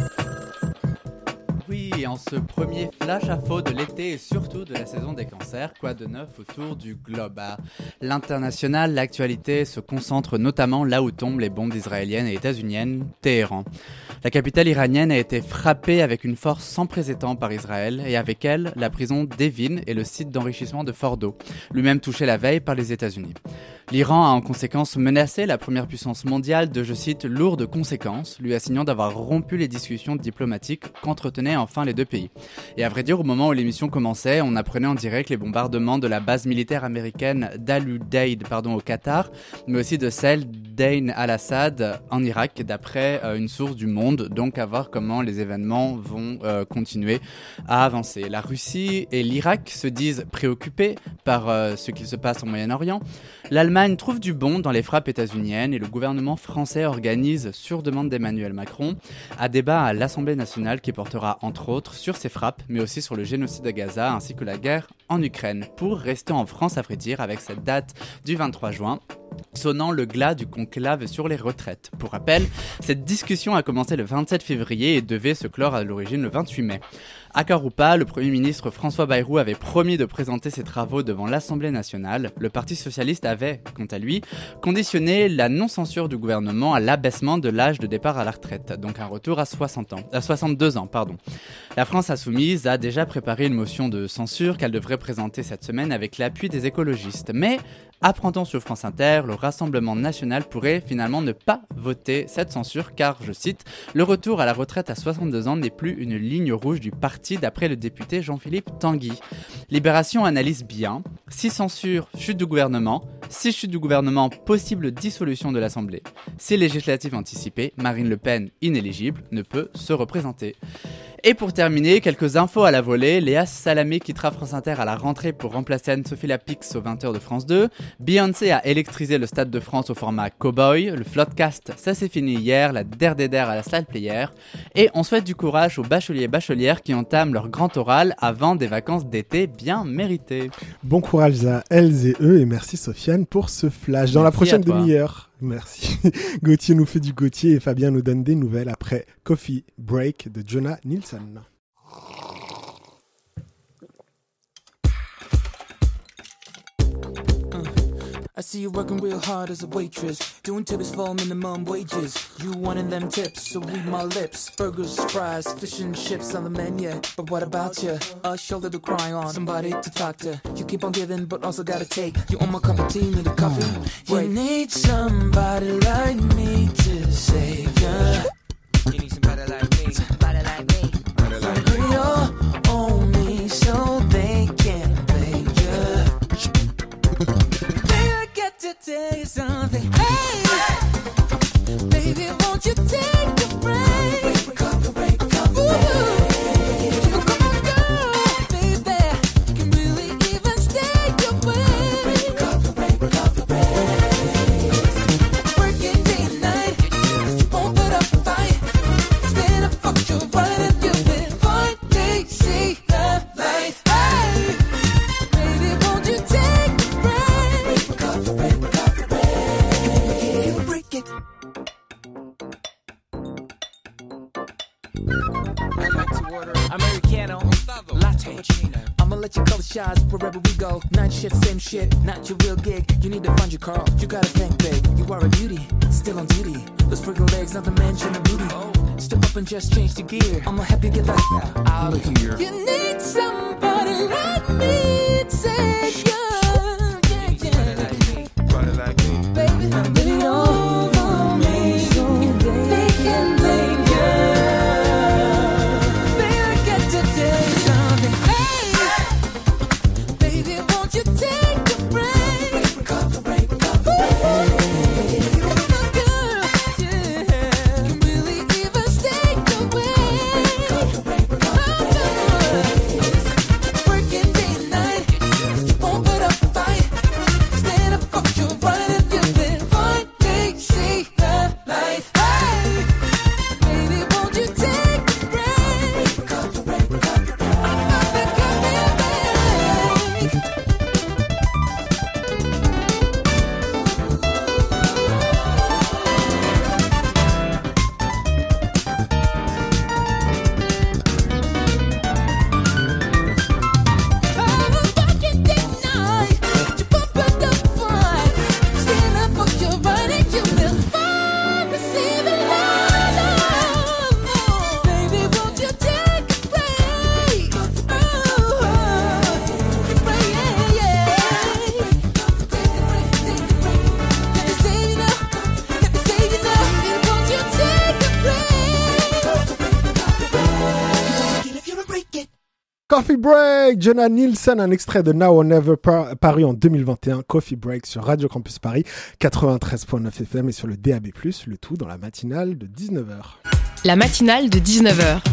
Oui, en ce premier Flash Info de l'été et surtout de la saison des cancers, quoi de neuf autour du globe ? À l'international, l'actualité se concentre notamment là où tombent les bombes israéliennes et états-uniennes, Téhéran. La capitale iranienne a été frappée avec une force sans précédent par Israël et avec elle, la prison d'Evin et le site d'enrichissement de Fordo, lui-même touché la veille par les États-Unis. L'Iran a en conséquence menacé la première puissance mondiale de, je cite, lourdes conséquences, lui assignant d'avoir rompu les discussions diplomatiques qu'entretenaient enfin les deux pays. Et à vrai dire, au moment où l'émission commençait, on apprenait en direct les bombardements de la base militaire américaine d'Al-Udeid, pardon, au Qatar, mais aussi de celle d'Ain al-Assad en Irak, d'après euh, une source du Monde, donc à voir comment les événements vont euh, continuer à avancer. La Russie et l'Irak se disent préoccupés par euh, ce qu'il se passe au Moyen-Orient. L'Allemagne trouve du bon dans les frappes états-uniennes et le gouvernement français organise, sur demande d'Emmanuel Macron, un débat à l'Assemblée nationale qui portera entre autres sur ces frappes, mais aussi sur le génocide à Gaza ainsi que la guerre en Ukraine, pour rester en France à vrai dire avec cette date du vingt-trois juin. Sonnant le glas du conclave sur les retraites. Pour rappel, cette discussion a commencé le vingt-sept février et devait se clore à l'origine le vingt-huit mai. Accord ou pas, le Premier ministre François Bayrou avait promis de présenter ses travaux devant l'Assemblée nationale. Le Parti socialiste avait, quant à lui, conditionné la non-censure du gouvernement à l'abaissement de l'âge de départ à la retraite, donc un retour à soixante ans, à soixante-deux ans. Pardon. La France insoumise a déjà préparé une motion de censure qu'elle devrait présenter cette semaine avec l'appui des écologistes. Mais, apprend-on sur France Inter, le Rassemblement national pourrait finalement ne pas voter cette censure car, je cite, « Le retour à la retraite à soixante-deux ans n'est plus une ligne rouge du parti d'après le député Jean-Philippe Tanguy. » Libération analyse bien. Si censure, chute du gouvernement. Si chute du gouvernement, possible dissolution de l'Assemblée. Si législative anticipée, Marine Le Pen, inéligible, ne peut se représenter. Et pour terminer, quelques infos à la volée. Léa Salamé quittera France Inter à la rentrée pour remplacer Anne-Sophie Lapix aux vingt heures de France deux. Beyoncé a électrisé le Stade de France au format Cowboy. Le Floodcast, ça s'est fini hier, la der der der à la salle Player. Et on souhaite du courage aux bacheliers et bachelières qui entament leur grand oral avant des vacances d'été bien méritées. Bon courage à elles et eux et merci Sofiane pour ce flash. Dans merci la prochaine demi-heure. Merci. Gauthier nous fait du Gauthier et Fabien nous donne des nouvelles après Coffee Break de Jonah Nielsen. I see you working real hard as a waitress, doing tips for minimum wages. You wanting them tips, so read my lips. Burgers, fries, fish and chips on the menu. But what about you? A shoulder to cry on, somebody to talk to. You keep on giving, but also gotta take. You want my cup of tea, need a coffee? You need somebody like me to save ya. You need somebody like me, somebody like me. Somebody like me. You're on me, so they can't play ya. Baby, I got to tell you something. Hey, baby, won't you take a break? Wake up, wake up, wake up. Come on, girl, baby, you can really even stay away. Wake up, wake up, wake up. Working day and night, you won't put up a fight. Stand up, fuck you right, and you've been fine. They see the light. Hey, baby, won't you take a break? Wake up, wake up, wake up. Break it. I'd like to order Americano, latte. I'ma let you call the shots wherever we go. Night shift, same shit, not your real gig. You need to find your car, you gotta think big. You are a beauty, still on duty. Those freaking legs, not to mention the booty. Step up and just change the gear. I'ma help you get that out of here. You need somebody like me to take you. Yeah, yeah. Somebody like me. Baby, baby, over me so they can make Coffee Break, Jonah Nielsen, un extrait de Now or Never par- paru en deux mille vingt et un. Coffee Break sur Radio Campus Paris, quatre-vingt-treize virgule neuf F M et sur le D A B plus, le tout dans la matinale de dix-neuf heures. La matinale de dix-neuf heures.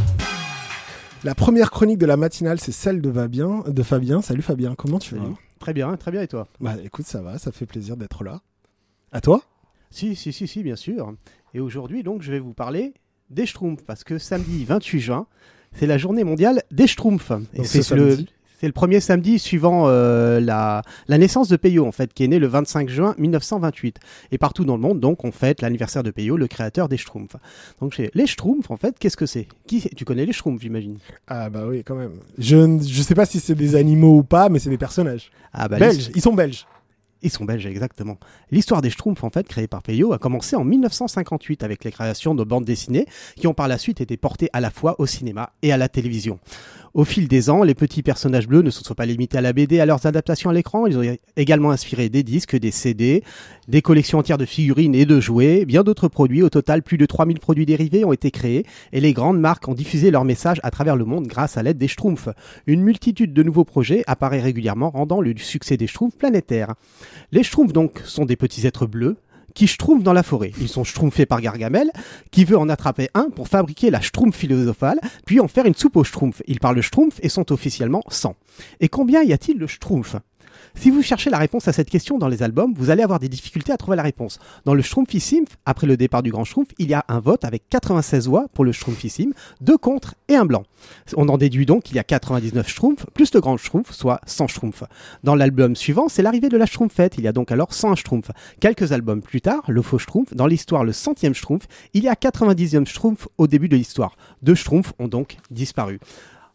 La première chronique de la matinale, c'est celle de Fabien. De Fabien. Salut Fabien, comment tu vas ? Très bien, très bien, et toi ? Bah écoute, ça va, ça fait plaisir d'être là. À toi ? Si, si, si, si, bien sûr. Et aujourd'hui, donc, je vais vous parler des Schtroumpfs, parce que samedi vingt-huit juin, c'est la journée mondiale des Schtroumpfs. Et c'est le, c'est le premier samedi suivant euh, la, la naissance de Peyo, en fait, qui est né le vingt-cinq juin mille neuf cent vingt-huit. Et partout dans le monde, donc, on fête l'anniversaire de Peyo, le créateur des Schtroumpfs. Donc, les Schtroumpfs, en fait, qu'est-ce que c'est ? Qui, tu connais les Schtroumpfs, j'imagine ? Ah bah oui, quand même. Je ne je sais pas si c'est des animaux ou pas, mais c'est des personnages. Ah bah, belges, ils sont belges. Ils sont belges, exactement. L'histoire des Schtroumpfs, en fait, créée par Peyo, a commencé en mille neuf cent cinquante-huit avec les créations de bandes dessinées qui ont par la suite été portées à la fois au cinéma et à la télévision. Au fil des ans, les petits personnages bleus ne se sont pas limités à la B D et à leurs adaptations à l'écran. Ils ont également inspiré des disques, des C D, des collections entières de figurines et de jouets, bien d'autres produits. Au total, plus de trois mille produits dérivés ont été créés et les grandes marques ont diffusé leurs messages à travers le monde grâce à l'aide des Schtroumpfs. Une multitude de nouveaux projets apparaît régulièrement, rendant le succès des Schtroumpfs planétaire. Les Schtroumpfs, donc, sont des petits êtres bleus qui schtroumpfent dans la forêt. Ils sont schtroumpfés par Gargamel, qui veut en attraper un pour fabriquer la schtroumpf philosophale, puis en faire une soupe aux schtroumpfs. Ils parlent schtroumpf et sont officiellement cent. Et combien y a-t-il de schtroumpfs ? Si vous cherchez la réponse à cette question dans les albums, vous allez avoir des difficultés à trouver la réponse. Dans le Schtroumpfissime, après le départ du Grand Schtroumpf, il y a un vote avec quatre-vingt-seize voix pour le Schtroumpfissime, deux contre et un blanc. On en déduit donc qu'il y a quatre-vingt-dix-neuf Schtroumpfs plus le Grand Schtroumpf, soit cent Schtroumpfs. Dans l'album suivant, c'est l'arrivée de la Schtroumpfette, il y a donc alors cent un Schtroumpfs. Quelques albums plus tard, le faux Schtroumpf, dans l'histoire le centième Schtroumpf, il y a quatre-vingt-dixième Schtroumpf au début de l'histoire. Deux Schtroumpfs ont donc disparu.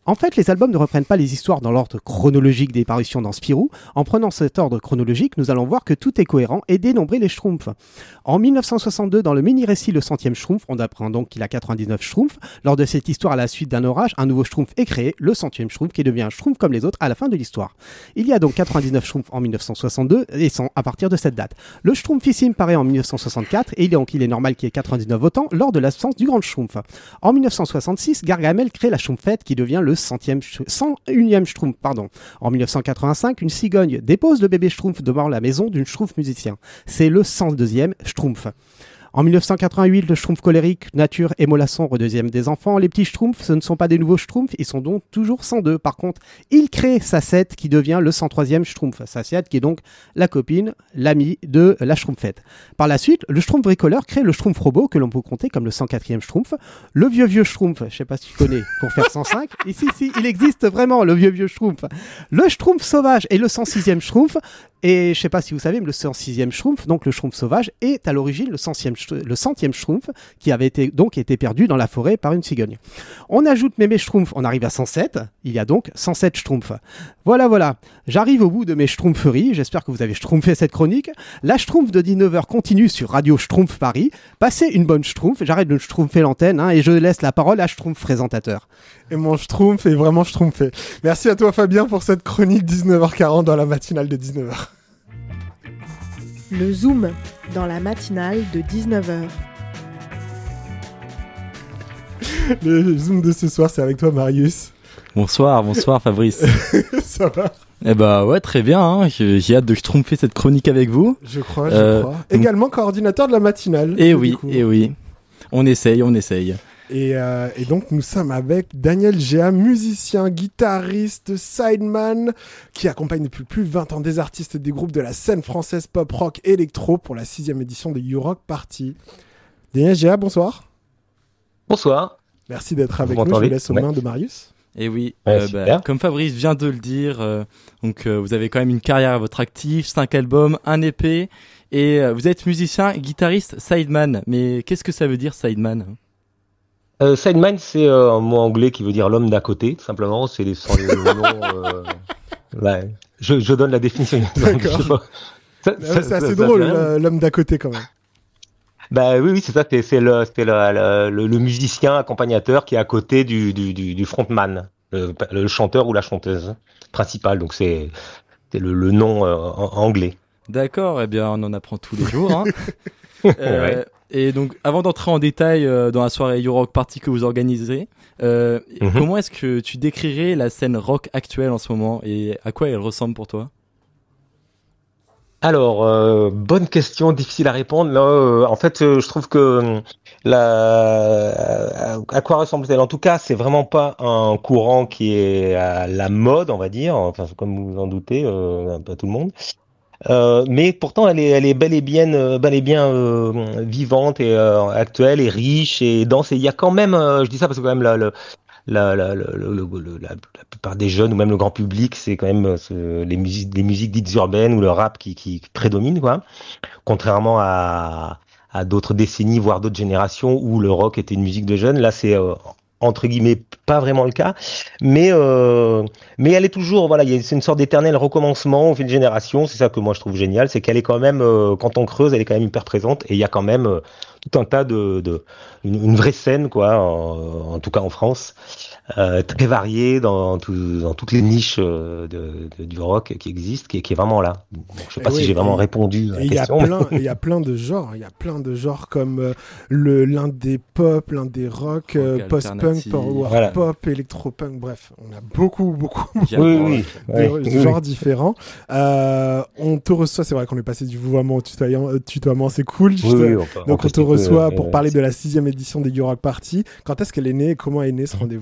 En fait, les albums ne reprennent pas les histoires dans l'ordre chronologique des parutions dans Spirou. En prenant cet ordre chronologique, nous allons voir que tout est cohérent et dénombrer les Schtroumpfs. En dix-neuf cent soixante-deux, dans le mini-récit Le centième Schtroumpf, on apprend donc qu'il a quatre-vingt-dix-neuf Schtroumpfs. Lors de cette histoire, à la suite d'un orage, un nouveau Schtroumpf est créé, le centième Schtroumpf, qui devient un Schtroumpf comme les autres à la fin de l'histoire. Il y a donc quatre-vingt-dix-neuf Schtroumpfs en dix-neuf cent soixante-deux et cent à partir de cette date. Le Schtroumpfissime paraît en dix-neuf cent soixante-quatre et donc il est normal qu'il y ait quatre-vingt-dix-neuf votants lors de l'absence du Grand Schtroumpf. En dix-neuf cent soixante-six, Gargamel crée la Schtroumpfette qui devient le centième, cent unième Schtroumpf. Pardon. En dix-neuf cent quatre-vingt-cinq, une cigogne dépose le bébé Schtroumpf devant la maison d'une Schtroumpf musicien. C'est le cent deuxième Schtroumpf. En dix-neuf cent quatre-vingt-huit, le Schtroumpf colérique, nature et mollasson redeuxième des enfants. Les petits Schtroumpfs, ce ne sont pas des nouveaux Schtroumpfs, ils sont donc toujours cent deux. Par contre, il crée Sacette qui devient le cent troisième Schtroumpf. Sacette qui est donc la copine, l'amie de la Schtroumpfette. Par la suite, le Schtroumpf bricoleur crée le Schtroumpf robot que l'on peut compter comme le cent quatrième Schtroumpf. Le vieux vieux Schtroumpf, je sais pas si tu connais, pour faire cent cinq. Et si, si, il existe vraiment, le vieux vieux Schtroumpf. Le Schtroumpf sauvage est le cent sixième Schtroumpf. Et je sais pas si vous savez, mais le cent sixième Schtroumpf, donc le Schtroumpf sauvage, est à l'origine le centième, le centième Schtroumpf qui avait été, donc été perdu dans la forêt par une cigogne. On ajoute Mémé Schtroumpf, on arrive à cent sept, il y a donc cent sept Schtroumpfs. Voilà, voilà, j'arrive au bout de mes Schtroumpferie, j'espère que vous avez schtroumpfé cette chronique. La Schtroumpf de dix-neuf heures continue sur Radio Schtroumpf Paris. Passez une bonne Schtroumpf, j'arrête de schtroumpfer l'antenne hein, et je laisse la parole à Schtroumpf présentateur. Et mon Schtroumpf est vraiment schtroumpfé. Merci à toi Fabien pour cette chronique dix-neuf heures quarante dans la matinale de dix-neuf heures. Le Zoom, dans la matinale de dix-neuf heures. Le Zoom de ce soir, c'est avec toi Marius. Bonsoir, bonsoir Fabrice. Ça va ? Eh bah ouais, très bien, hein. j'ai, j'ai hâte de schtroumpfer cette chronique avec vous. Je crois, je euh, crois. Également coordinateur de la matinale. Et oui, et oui. On essaye, on essaye. Et, euh, et donc nous sommes avec Daniel Géa, musicien, guitariste, sideman, qui accompagne depuis plus de vingt ans des artistes et des groupes de la scène française pop rock électro pour la sixième édition de You-Rock Party. Daniel Géa, bonsoir. Bonsoir. Merci d'être avec vous nous, je vous laisse aux ouais. mains de Marius. Et oui, ouais, euh, bah, comme Fabrice vient de le dire, euh, donc euh, vous avez quand même une carrière à votre actif, cinq albums, un E P, et euh, vous êtes musicien, guitariste, sideman. Mais qu'est-ce que ça veut dire sideman ? Euh, sideman, c'est euh, un mot anglais qui veut dire l'homme d'à côté, tout simplement. C'est les, sans les noms. Euh... Ouais. Je, je donne la définition. D'accord. Ça, ça, c'est ça, assez ça, drôle, ça l'homme d'à côté, quand même. Bah oui, oui, c'est ça. C'est, c'est, le, c'est le, le, le musicien accompagnateur qui est à côté du, du, du, du frontman, le, le chanteur ou la chanteuse principale. Donc c'est, c'est le, le nom euh, anglais. D'accord. Eh bien, on en apprend tous les jours. Hein. euh, ouais. Et donc, avant d'entrer en détail euh, dans la soirée You-Rock Party que vous organisez, euh, mm-hmm. comment est-ce que tu décrirais la scène rock actuelle en ce moment et à quoi elle ressemble pour toi ? Alors, euh, bonne question, difficile à répondre. Là, euh, en fait, euh, je trouve que la... à quoi ressemble-t-elle ? En tout cas, c'est vraiment pas un courant qui est à la mode, on va dire. Enfin, comme vous en doutez, euh, pas tout le monde. Euh, mais pourtant, elle est, elle est bel et bien, euh, bel et bien euh, vivante et euh, actuelle et riche et dense. Et il y a quand même, euh, je dis ça parce que quand même la, la, la, la, la, la, la, la plupart des jeunes ou même le grand public, c'est quand même euh, les musiques, les musiques dites urbaines ou le rap qui, qui prédomine, quoi. Contrairement à, à d'autres décennies, voire d'autres générations où le rock était une musique de jeunes. Là, c'est euh, entre guillemets pas vraiment le cas, mais euh, mais elle est toujours voilà, il y a, c'est une sorte d'éternel recommencement au fil de génération. C'est ça que moi je trouve génial, c'est qu'elle est quand même euh, quand on creuse, elle est quand même hyper présente et il y a quand même euh, tout un tas de, de une, une vraie scène quoi, en, en tout cas en France, euh, très variée dans, tout, dans toutes les niches euh, de, de, du rock qui existent, qui, qui est vraiment là. Bon, je sais pas et si oui, j'ai vraiment répondu à la question. Il y a plein, il y a plein de genres, il y a plein de genres comme euh, le l'un des pop, l'un des rock, euh, post-punk, power voilà. pop, électro-punk, bref, on a beaucoup, beaucoup, beaucoup oui, oui, de oui, genres oui. différents. Euh, on te reçoit, c'est vrai qu'on est passé du vouvoiement au tutoiement, tutoiement c'est cool. Oui, oui, on peut, donc on, on te reçoit peu, pour euh, parler c'est... de la sixième édition des You-Rock Party. Quand est-ce qu'elle est née et comment est né ce rendez-vous ?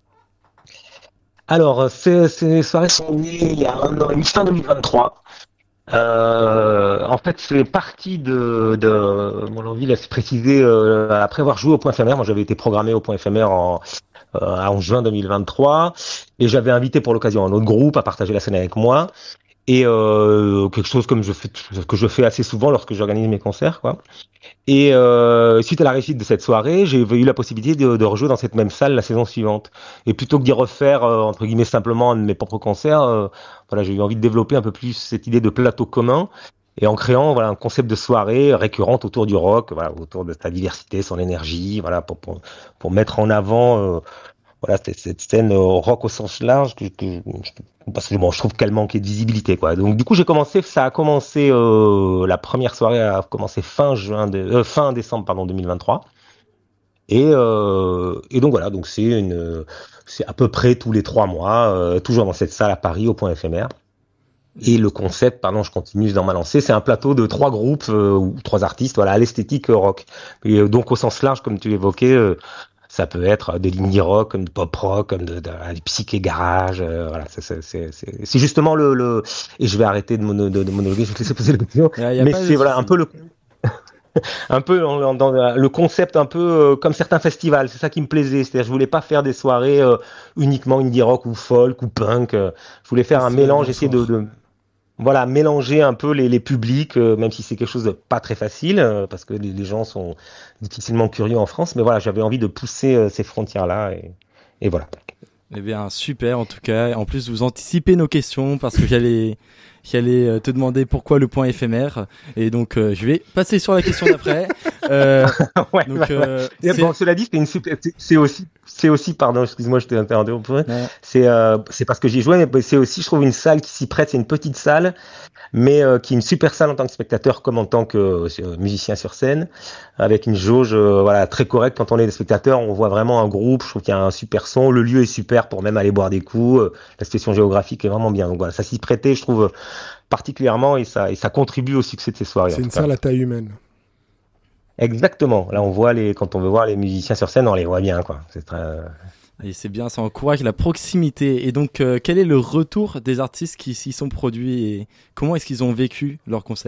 Alors, ces, ces soirées sont nées il y a un an, fin deux mille vingt-trois. Euh, en fait, c'est parti de, de mon envie, là, c'est précisé, euh, après avoir joué au Point Éphémère. Moi, j'avais été programmé au Point Éphémère en, euh, en juin deux mille vingt-trois et j'avais invité pour l'occasion un autre groupe à partager la scène avec moi. et euh, quelque chose comme je fais, que je fais assez souvent lorsque j'organise mes concerts, quoi. Et euh, suite à la réussite de cette soirée, j'ai eu la possibilité de, de rejouer dans cette même salle la saison suivante. Et plutôt que d'y refaire euh, entre guillemets simplement un de mes propres concerts, euh, voilà, j'ai eu envie de développer un peu plus cette idée de plateau commun. Et en créant voilà un concept de soirée récurrente autour du rock, voilà, autour de sa diversité, son énergie, voilà, pour pour, pour mettre en avant euh, voilà cette, cette scène euh, rock au sens large que, que parce que bon, je trouve qu'elle manquait de visibilité, quoi. Donc du coup, j'ai commencé, ça a commencé euh, la première soirée a commencé fin juin, de, euh, fin décembre pardon deux mille vingt-trois. Et euh, et donc voilà, donc c'est une c'est à peu près tous les trois mois, euh, toujours dans cette salle à Paris au Point Éphémère. Et le concept, pardon, je continue dans ma lancée, c'est un plateau de trois groupes euh, ou trois artistes, voilà, à l'esthétique euh, rock. Et euh, donc au sens large, comme tu l'évoquais, euh, ça peut être de l'indie rock, comme de pop rock, comme de, de, de, de psyché garage, euh, voilà, c'est, c'est, c'est, c'est, c'est justement le, le, et je vais arrêter de, mono, de, de monologuer, je vais te laisser poser la question, mais c'est voilà un peu le, un peu dans, dans le concept un peu euh, comme certains festivals, c'est ça qui me plaisait, c'est-à-dire je voulais pas faire des soirées euh, uniquement indie rock ou folk ou punk, euh, je voulais faire un c'est mélange, essayer de, de voilà, mélanger un peu les, les publics, euh, même si c'est quelque chose de pas très facile, euh, parce que les, les gens sont difficilement curieux en France, mais voilà, j'avais envie de pousser euh, ces frontières-là, et, et voilà. Eh bien, super, en tout cas. En plus, vous anticipez nos questions, parce que j'allais, j'allais te demander pourquoi le point éphémère, et donc euh, je vais passer sur la question d'après. Euh, ouais, donc, bah, euh, ouais. Bon, cela dit, c'est une super, c'est aussi, c'est aussi, pardon, excuse-moi, je t'ai interrompu. Ouais. C'est, euh, c'est parce que j'y joué, mais c'est aussi, je trouve, une salle qui s'y prête. C'est une petite salle, mais euh, qui est une super salle en tant que spectateur, comme en tant que euh, musicien sur scène, avec une jauge, euh, voilà, très correcte. Quand on est des spectateurs, on voit vraiment un groupe. Je trouve qu'il y a un super son. Le lieu est super pour même aller boire des coups. Euh, la situation géographique est vraiment bien. Donc voilà, ça s'y prêtait, je trouve, particulièrement, et ça, et ça contribue au succès de ces soirées. C'est une salle à taille humaine. Exactement. Là, on voit les, quand on veut voir les musiciens sur scène, on les voit bien, quoi. C'est très... Et c'est bien, ça encourage la proximité. Et donc, euh, quel est le retour des artistes qui s'y sont produits et comment est-ce qu'ils ont vécu leur concert ?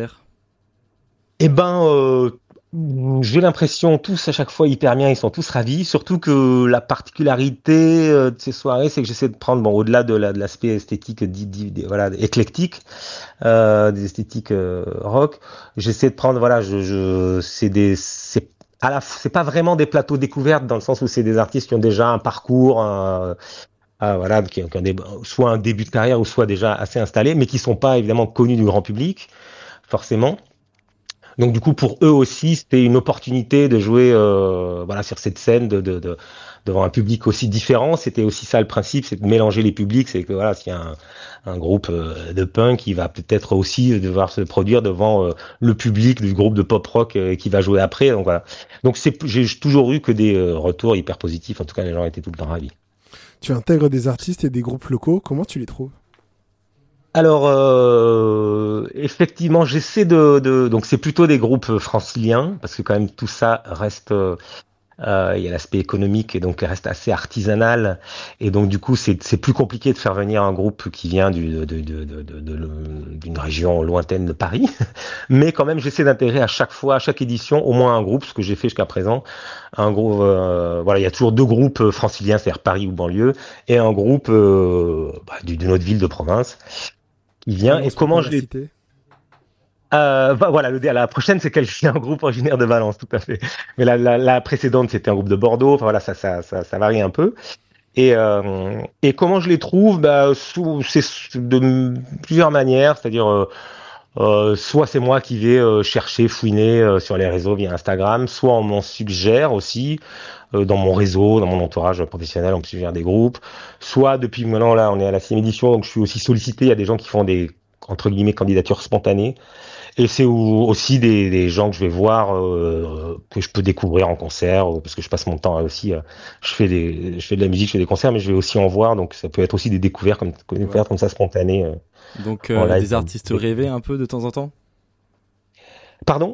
Eh ben, euh, j'ai l'impression tous à chaque fois hyper bien, ils sont tous ravis. Surtout que la particularité euh, de ces soirées, c'est que j'essaie de prendre, bon, au-delà de, la, de l'aspect esthétique, dit, dit, dit, voilà, éclectique, euh, des esthétiques euh, rock, j'essaie de prendre, voilà, je, je, c'est des, c'est à la, c'est pas vraiment des plateaux découvertes dans le sens où c'est des artistes qui ont déjà un parcours, un, un, voilà, qui ont, qui ont des, soit un début de carrière ou soit déjà assez installés, mais qui sont pas évidemment connus du grand public, forcément. Donc du coup pour eux aussi c'était une opportunité de jouer euh, voilà sur cette scène de, de, de devant un public aussi différent. C'était aussi ça le principe, c'est de mélanger les publics. C'est que voilà, s'il y a un, un groupe euh, de punk qui va peut-être aussi devoir se produire devant euh, le public du groupe de pop rock euh, qui va jouer après. Donc voilà. Donc c'est j'ai toujours eu que des euh, retours hyper positifs. En tout cas les gens étaient tout le temps ravis. Tu intègres des artistes et des groupes locaux. Comment tu les trouves ? Alors euh, effectivement, j'essaie de, de donc c'est plutôt des groupes franciliens parce que quand même tout ça reste euh, il y a l'aspect économique et donc reste assez artisanal et donc du coup c'est c'est plus compliqué de faire venir un groupe qui vient du de de de, de, de, de d'une région lointaine de Paris, mais quand même j'essaie d'intégrer à chaque fois à chaque édition au moins un groupe, ce que j'ai fait jusqu'à présent, un groupe euh, voilà il y a toujours deux groupes franciliens, c'est-à-dire Paris ou banlieue, et un groupe euh, bah, d'une autre ville de province. Il vient et comment je l'ai euh, bah, voilà, le, la prochaine c'est qu'elle est un groupe originaire de Valence, tout à fait. Mais la, la, la précédente c'était un groupe de Bordeaux. Enfin voilà, ça, ça, ça, ça varie un peu. Et, euh, et comment je les trouve, bah, sous, c'est de plusieurs manières, c'est-à-dire euh, euh, soit c'est moi qui vais euh, chercher, fouiner euh, sur les réseaux via Instagram, soit on m'en suggère aussi. Dans mon réseau, dans mon entourage professionnel, on me suggère des groupes. Soit depuis maintenant, là, on est à la sixième édition, donc je suis aussi sollicité. Il y a des gens qui font des, entre guillemets, candidatures spontanées. Et c'est où, aussi des, des gens que je vais voir, euh, que je peux découvrir en concert, parce que je passe mon temps aussi. Euh, je fais des, je fais de la musique, je fais des concerts, mais je vais aussi en voir. Donc ça peut être aussi des découvertes comme, ouais. comme ça spontanées. Euh, donc euh, des artistes rêvés un peu de temps en temps. Pardon ?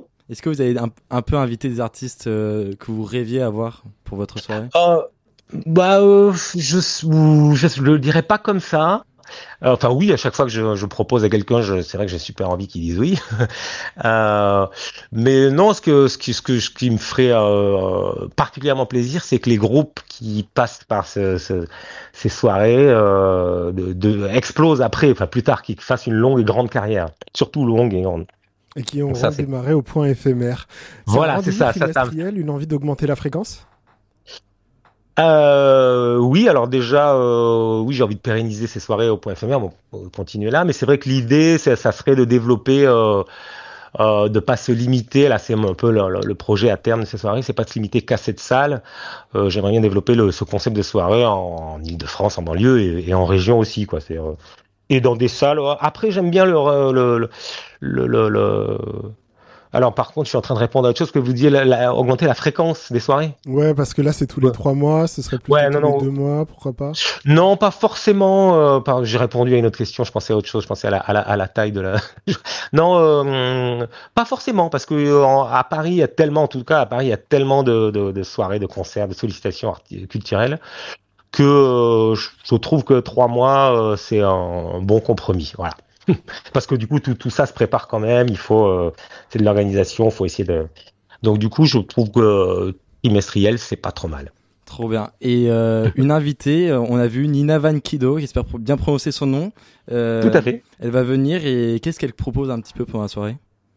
Est-ce que vous avez un, un peu invité des artistes euh, que vous rêviez à voir pour votre soirée ? euh, Bah, euh, je, je, je le dirais pas comme ça. Euh, enfin oui, à chaque fois que je, je propose à quelqu'un, je, c'est vrai que j'ai super envie qu'ils disent oui. euh, mais non, ce que ce qui ce que ce qui me ferait euh, particulièrement plaisir, c'est que les groupes qui passent par ce, ce, ces soirées euh, de, de explosent après, enfin plus tard, qu'ils fassent une longue et grande carrière, surtout longue et grande. Et qui ont redémarré au point éphémère. C'est voilà, c'est ça. Ça, ça une envie d'augmenter la fréquence. Euh, oui, alors déjà, euh, oui, j'ai envie de pérenniser ces soirées au point éphémère, bon, continuer là, mais c'est vrai que l'idée, ça, ça serait de développer, euh, euh, de pas se limiter, là c'est un peu le, le, le projet à terme de ces soirées, c'est pas de se limiter qu'à cette salle, euh, j'aimerais bien développer le, ce concept de soirée en, en Ile-de-France, en banlieue et, et en région aussi, quoi, c'est, euh, et dans des salles, après j'aime bien le, le, le, le, le, le Alors par contre, je suis en train de répondre à autre chose que vous disiez, la, la, augmenter la fréquence des soirées. Ouais, parce que là c'est tous les ouais. trois mois, ce serait plus ouais, tous non, les non. deux mois, pourquoi pas? Non, pas forcément. Euh, par... J'ai répondu à une autre question, je pensais à autre chose, je pensais à la, à la, à la taille de la. non, euh, pas forcément, parce que euh, à Paris, il y a tellement, en tout cas à Paris, il y a tellement de, de, de soirées, de concerts, de sollicitations arti- culturelles que euh, je trouve que trois mois euh, c'est un bon compromis. Voilà. Parce que du coup tout, tout ça se prépare quand même, il faut euh, c'est de l'organisation, il faut essayer de donc du coup je trouve que euh, trimestriel c'est pas trop mal. Trop bien. Et euh, une invitée, on a vu Nina Van Kido, j'espère bien prononcer son nom. Euh, Tout à fait. Elle va venir et qu'est-ce qu'elle propose un petit peu pendant la soirée?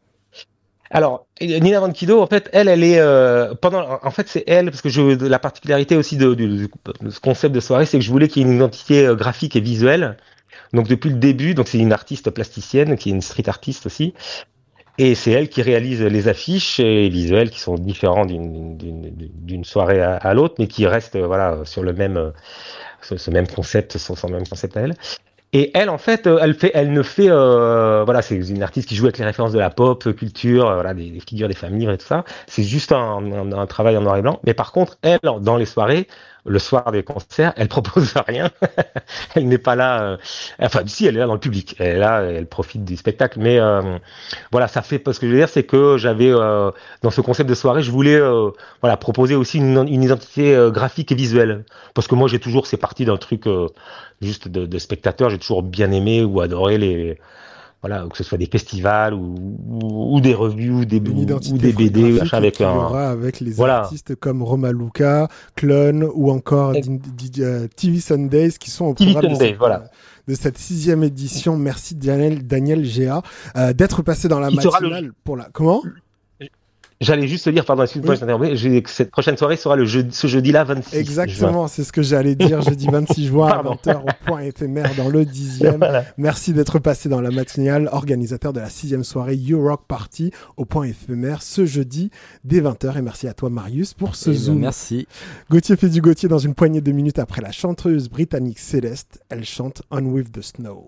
Alors, Nina Van Kido, en fait, elle, elle est euh, pendant. En fait, c'est elle parce que je la particularité aussi de, de, de, de ce concept de soirée, c'est que je voulais qu'il y ait une identité graphique et visuelle. Donc depuis le début, donc c'est une artiste plasticienne qui est une street artiste aussi, et c'est elle qui réalise les affiches et les visuels qui sont différents d'une, d'une, d'une soirée à, à l'autre, mais qui restent voilà sur le même ce, ce même concept, sur son même concept à elle. Et elle, en fait, elle fait, elle ne fait, euh, voilà, c'est une artiste qui joue avec les références de la pop culture, voilà, des, des figures des femmes livres et tout ça. C'est juste un, un, un travail en noir et blanc. Mais par contre, elle, dans les soirées, le soir des concerts, elle propose rien. Elle n'est pas là. Euh, enfin, si, elle est là dans le public. Elle est là, elle profite du spectacle. Mais euh, voilà, ça fait. Ce que je veux dire, c'est que j'avais euh, dans ce concept de soirée, je voulais, euh, voilà, proposer aussi une, une identité euh, graphique et visuelle. Parce que moi, j'ai toujours, c'est parti d'un truc euh, juste de, de spectateur. J'ai toujours bien aimé ou adoré les. Voilà, que ce soit des festivals ou, ou, ou des revues ou des, ou, ou des B D avec un avec les voilà. artistes comme Roma Luca, Clone ou encore Et... D- D- D- T V Sundays qui sont au T V programme Sunday, de, cette, voilà. de cette sixième édition. Merci Daniel, Daniel Géa euh, d'être passé dans la Qui matinale le... pour la... Comment J'allais juste te dire, pardon, excuse-moi, oui. j'ai, cette prochaine soirée sera le jeu, ce jeudi-là, vingt-six Exactement, juin. C'est ce que j'allais dire, jeudi vingt-six juin à vingt heures au point éphémère dans le dixième. Voilà. Merci d'être passé dans la matinale, organisateur de la sixième soirée You-Rock Party au point éphémère ce jeudi dès vingt heures. Et merci à toi Marius pour ce et zoom. Merci. Gauthier fait du Gauthier dans une poignée de minutes après la chanteuse britannique Céleste. Elle chante On With The Snow.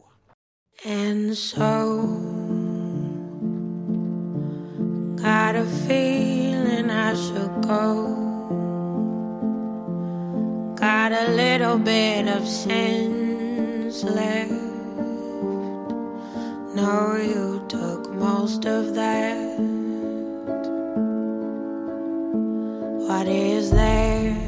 And so... got a feeling I should go. Got a little bit of sense left. No, you took most of that. What is there?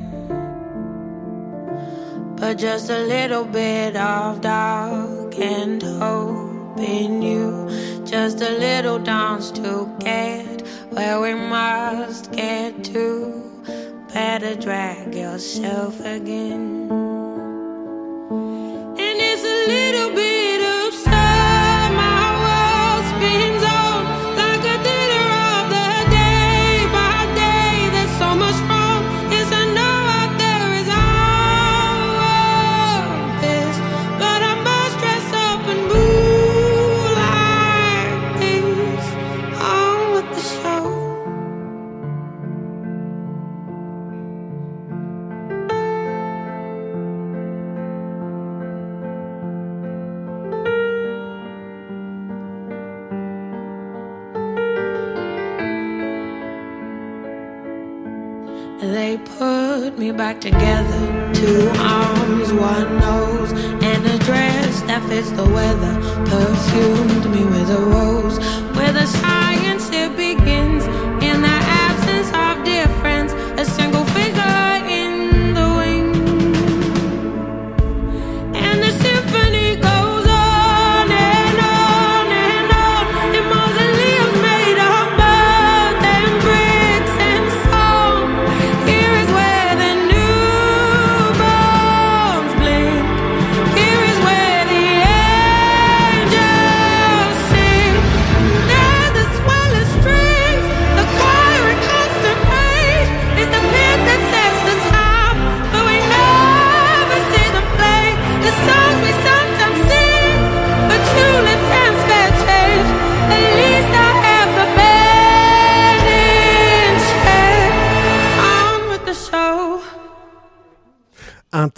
But just a little bit of dark and hope in you. Just a little dance to get where we must get to. Better drag yourself again. And it's a little bit of sun. My world spins on like a theater of the day by day. There's so much wrong. Yes, I know out there is all this, but I must dress up and move. They put me back together, two arms, one nose, and a dress that fits the weather, perfumed me with a rose, where the science it begins, in the absence of difference, a single figure in the wing, and the symphony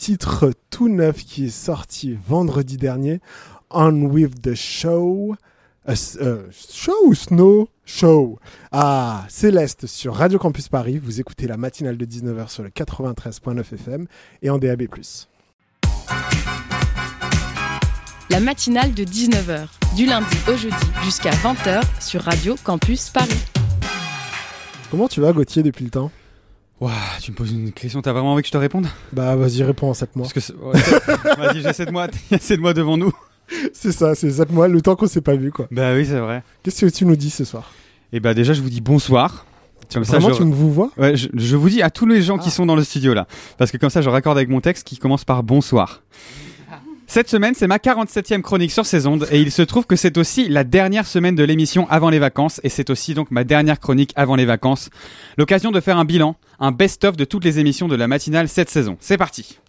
titre tout neuf qui est sorti vendredi dernier, On With The Show. Euh, euh, show ou Snow Show. Ah, Céleste sur Radio Campus Paris. Vous écoutez la matinale de dix-neuf heures sur le quatre-vingt-treize virgule neuf F M et en D A B plus. La matinale de dix-neuf heures, du lundi au jeudi jusqu'à vingt heures sur Radio Campus Paris. Comment tu vas, Gauthier, depuis le temps ? Ouah, tu me poses une question, t'as vraiment envie que je te réponde ? Bah vas-y, réponds en sept mois. Parce que c'est... Ouais, c'est... Vas-y, j'ai sept mois, il y a sept mois devant nous. C'est ça, c'est sept mois, le temps qu'on s'est pas vu, quoi. Bah oui, c'est vrai. Qu'est-ce que tu nous dis ce soir ? Eh bah déjà, je vous dis bonsoir. Comme Vraiment, ça, je... tu me vous vois ? Ouais, je, je vous dis à tous les gens ah. qui sont dans le studio là, parce que comme ça, je raccorde avec mon texte qui commence par bonsoir. Cette semaine, c'est ma quarante-septième chronique sur ces ondes et il se trouve que c'est aussi la dernière semaine de l'émission avant les vacances et c'est aussi donc ma dernière chronique avant les vacances. L'occasion de faire un bilan, un best-of de toutes les émissions de la matinale cette saison. C'est parti.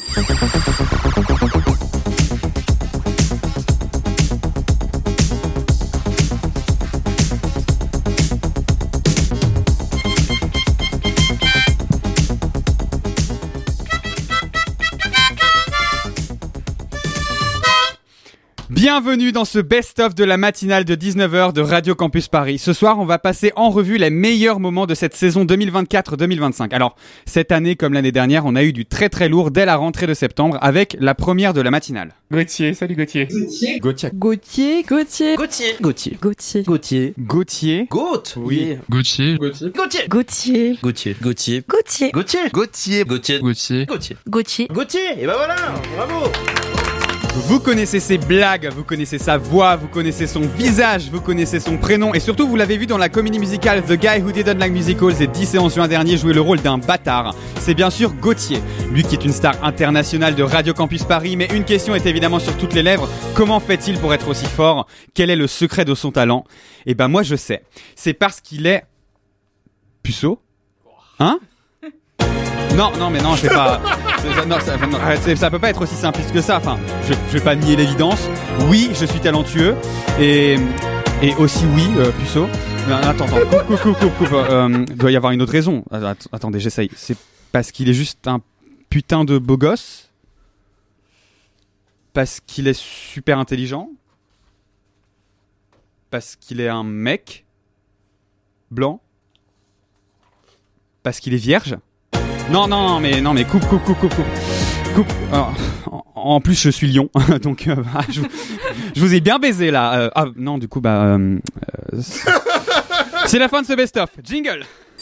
Bienvenue dans ce best-of de la matinale de dix-neuf heures de Radio Campus Paris. Ce soir, on va passer en revue les meilleurs moments de cette saison deux mille vingt-quatre deux mille vingt-cinq. Alors, cette année, comme l'année dernière, on a eu du très très lourd dès la rentrée de septembre avec la première de la matinale. Gauthier, salut Gauthier. Gauthier. Gauthier. Gauthier. Gauthier. Gauthier. Gauthier. Gauthier. Gauthier. Gauthier. Gauthier. Oui. Gauthier. Gauthier. Gauthier. Gauthier. Gauthier. Gauthier. Gauthier. Gauthier. Gauthier. Gauthier. Gauthier. Gauthier. Gauthier. Gauthier. Et ben voilà, bravo. Vous connaissez ses blagues, vous connaissez sa voix, vous connaissez son visage, vous connaissez son prénom et surtout vous l'avez vu dans la comédie musicale The Guy Who Didn't Like Musicals et dix et onze juin dernier jouer le rôle d'un bâtard. C'est bien sûr Gauthier, lui qui est une star internationale de Radio Campus Paris, mais une question est évidemment sur toutes les lèvres, comment fait-il pour être aussi fort ? Quel est le secret de son talent ? Eh ben moi je sais, c'est parce qu'il est... puceau ? Hein ? Non, non, mais non, c'est pas. C'est, non, ça, non, c'est, ça peut pas être aussi simpliste que ça. Enfin, je, je vais pas nier l'évidence. Oui, je suis talentueux et et aussi oui, euh, puceau. Non, attends, attends, coupe, coupe, coupe, coupe, coupe. Euh, doit y avoir une autre raison. Attendez, j'essaye. C'est parce qu'il est juste un putain de beau gosse. Parce qu'il est super intelligent. Parce qu'il est un mec blanc. Parce qu'il est vierge. Non, non, non, mais non, mais coupe, coupe, coupe, coupe, coupe. coupe. Alors, en, en plus, je suis lion, donc euh, bah, je, je vous ai bien baisé là. Euh, ah non, du coup, bah, euh, euh, c'est, c'est la fin de ce best-of. Jingle.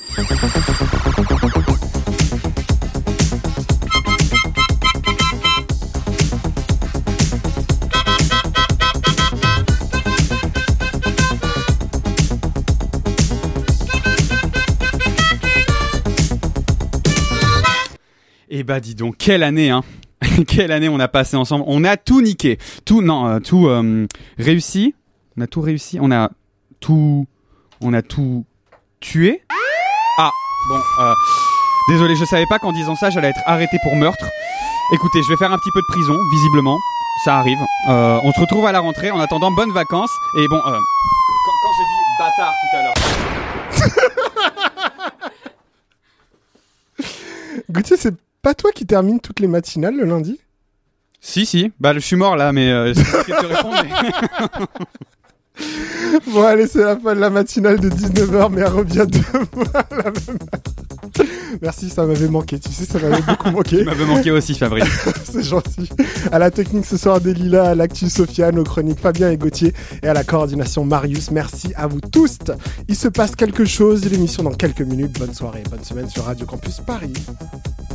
Eh bah dis donc, quelle année hein. Quelle année on a passé ensemble. On a tout niqué. Tout, non, euh, tout euh, réussi. On a tout réussi. On a tout... On a tout tué. Ah, bon, euh, désolé, je savais pas qu'en disant ça, j'allais être arrêté pour meurtre. Écoutez, je vais faire un petit peu de prison, visiblement. Ça arrive. Euh, on se retrouve à la rentrée. En attendant, bonnes vacances. Et bon, euh, quand, quand j'ai dit bâtard tout à l'heure... Gauthier, c'est pas toi qui termine toutes les matinales le lundi ? Si, si. Bah, je suis mort là, mais euh, c'est pas ce que tu réponds. Mais... Bon, allez, c'est la fin de la matinale de dix-neuf heures, mais elle revient demain à la même heure. Merci, ça m'avait manqué. Tu sais, ça m'avait beaucoup manqué. Ça m'avait manqué aussi, Fabrice. C'est gentil. À la technique ce soir, Delilah, à l'actu Sofiane, aux chroniques Fabien et Gauthier, et à la coordination Marius. Merci à vous tous. Il se passe quelque chose. L'émission dans quelques minutes. Bonne soirée, bonne semaine sur Radio Campus Paris.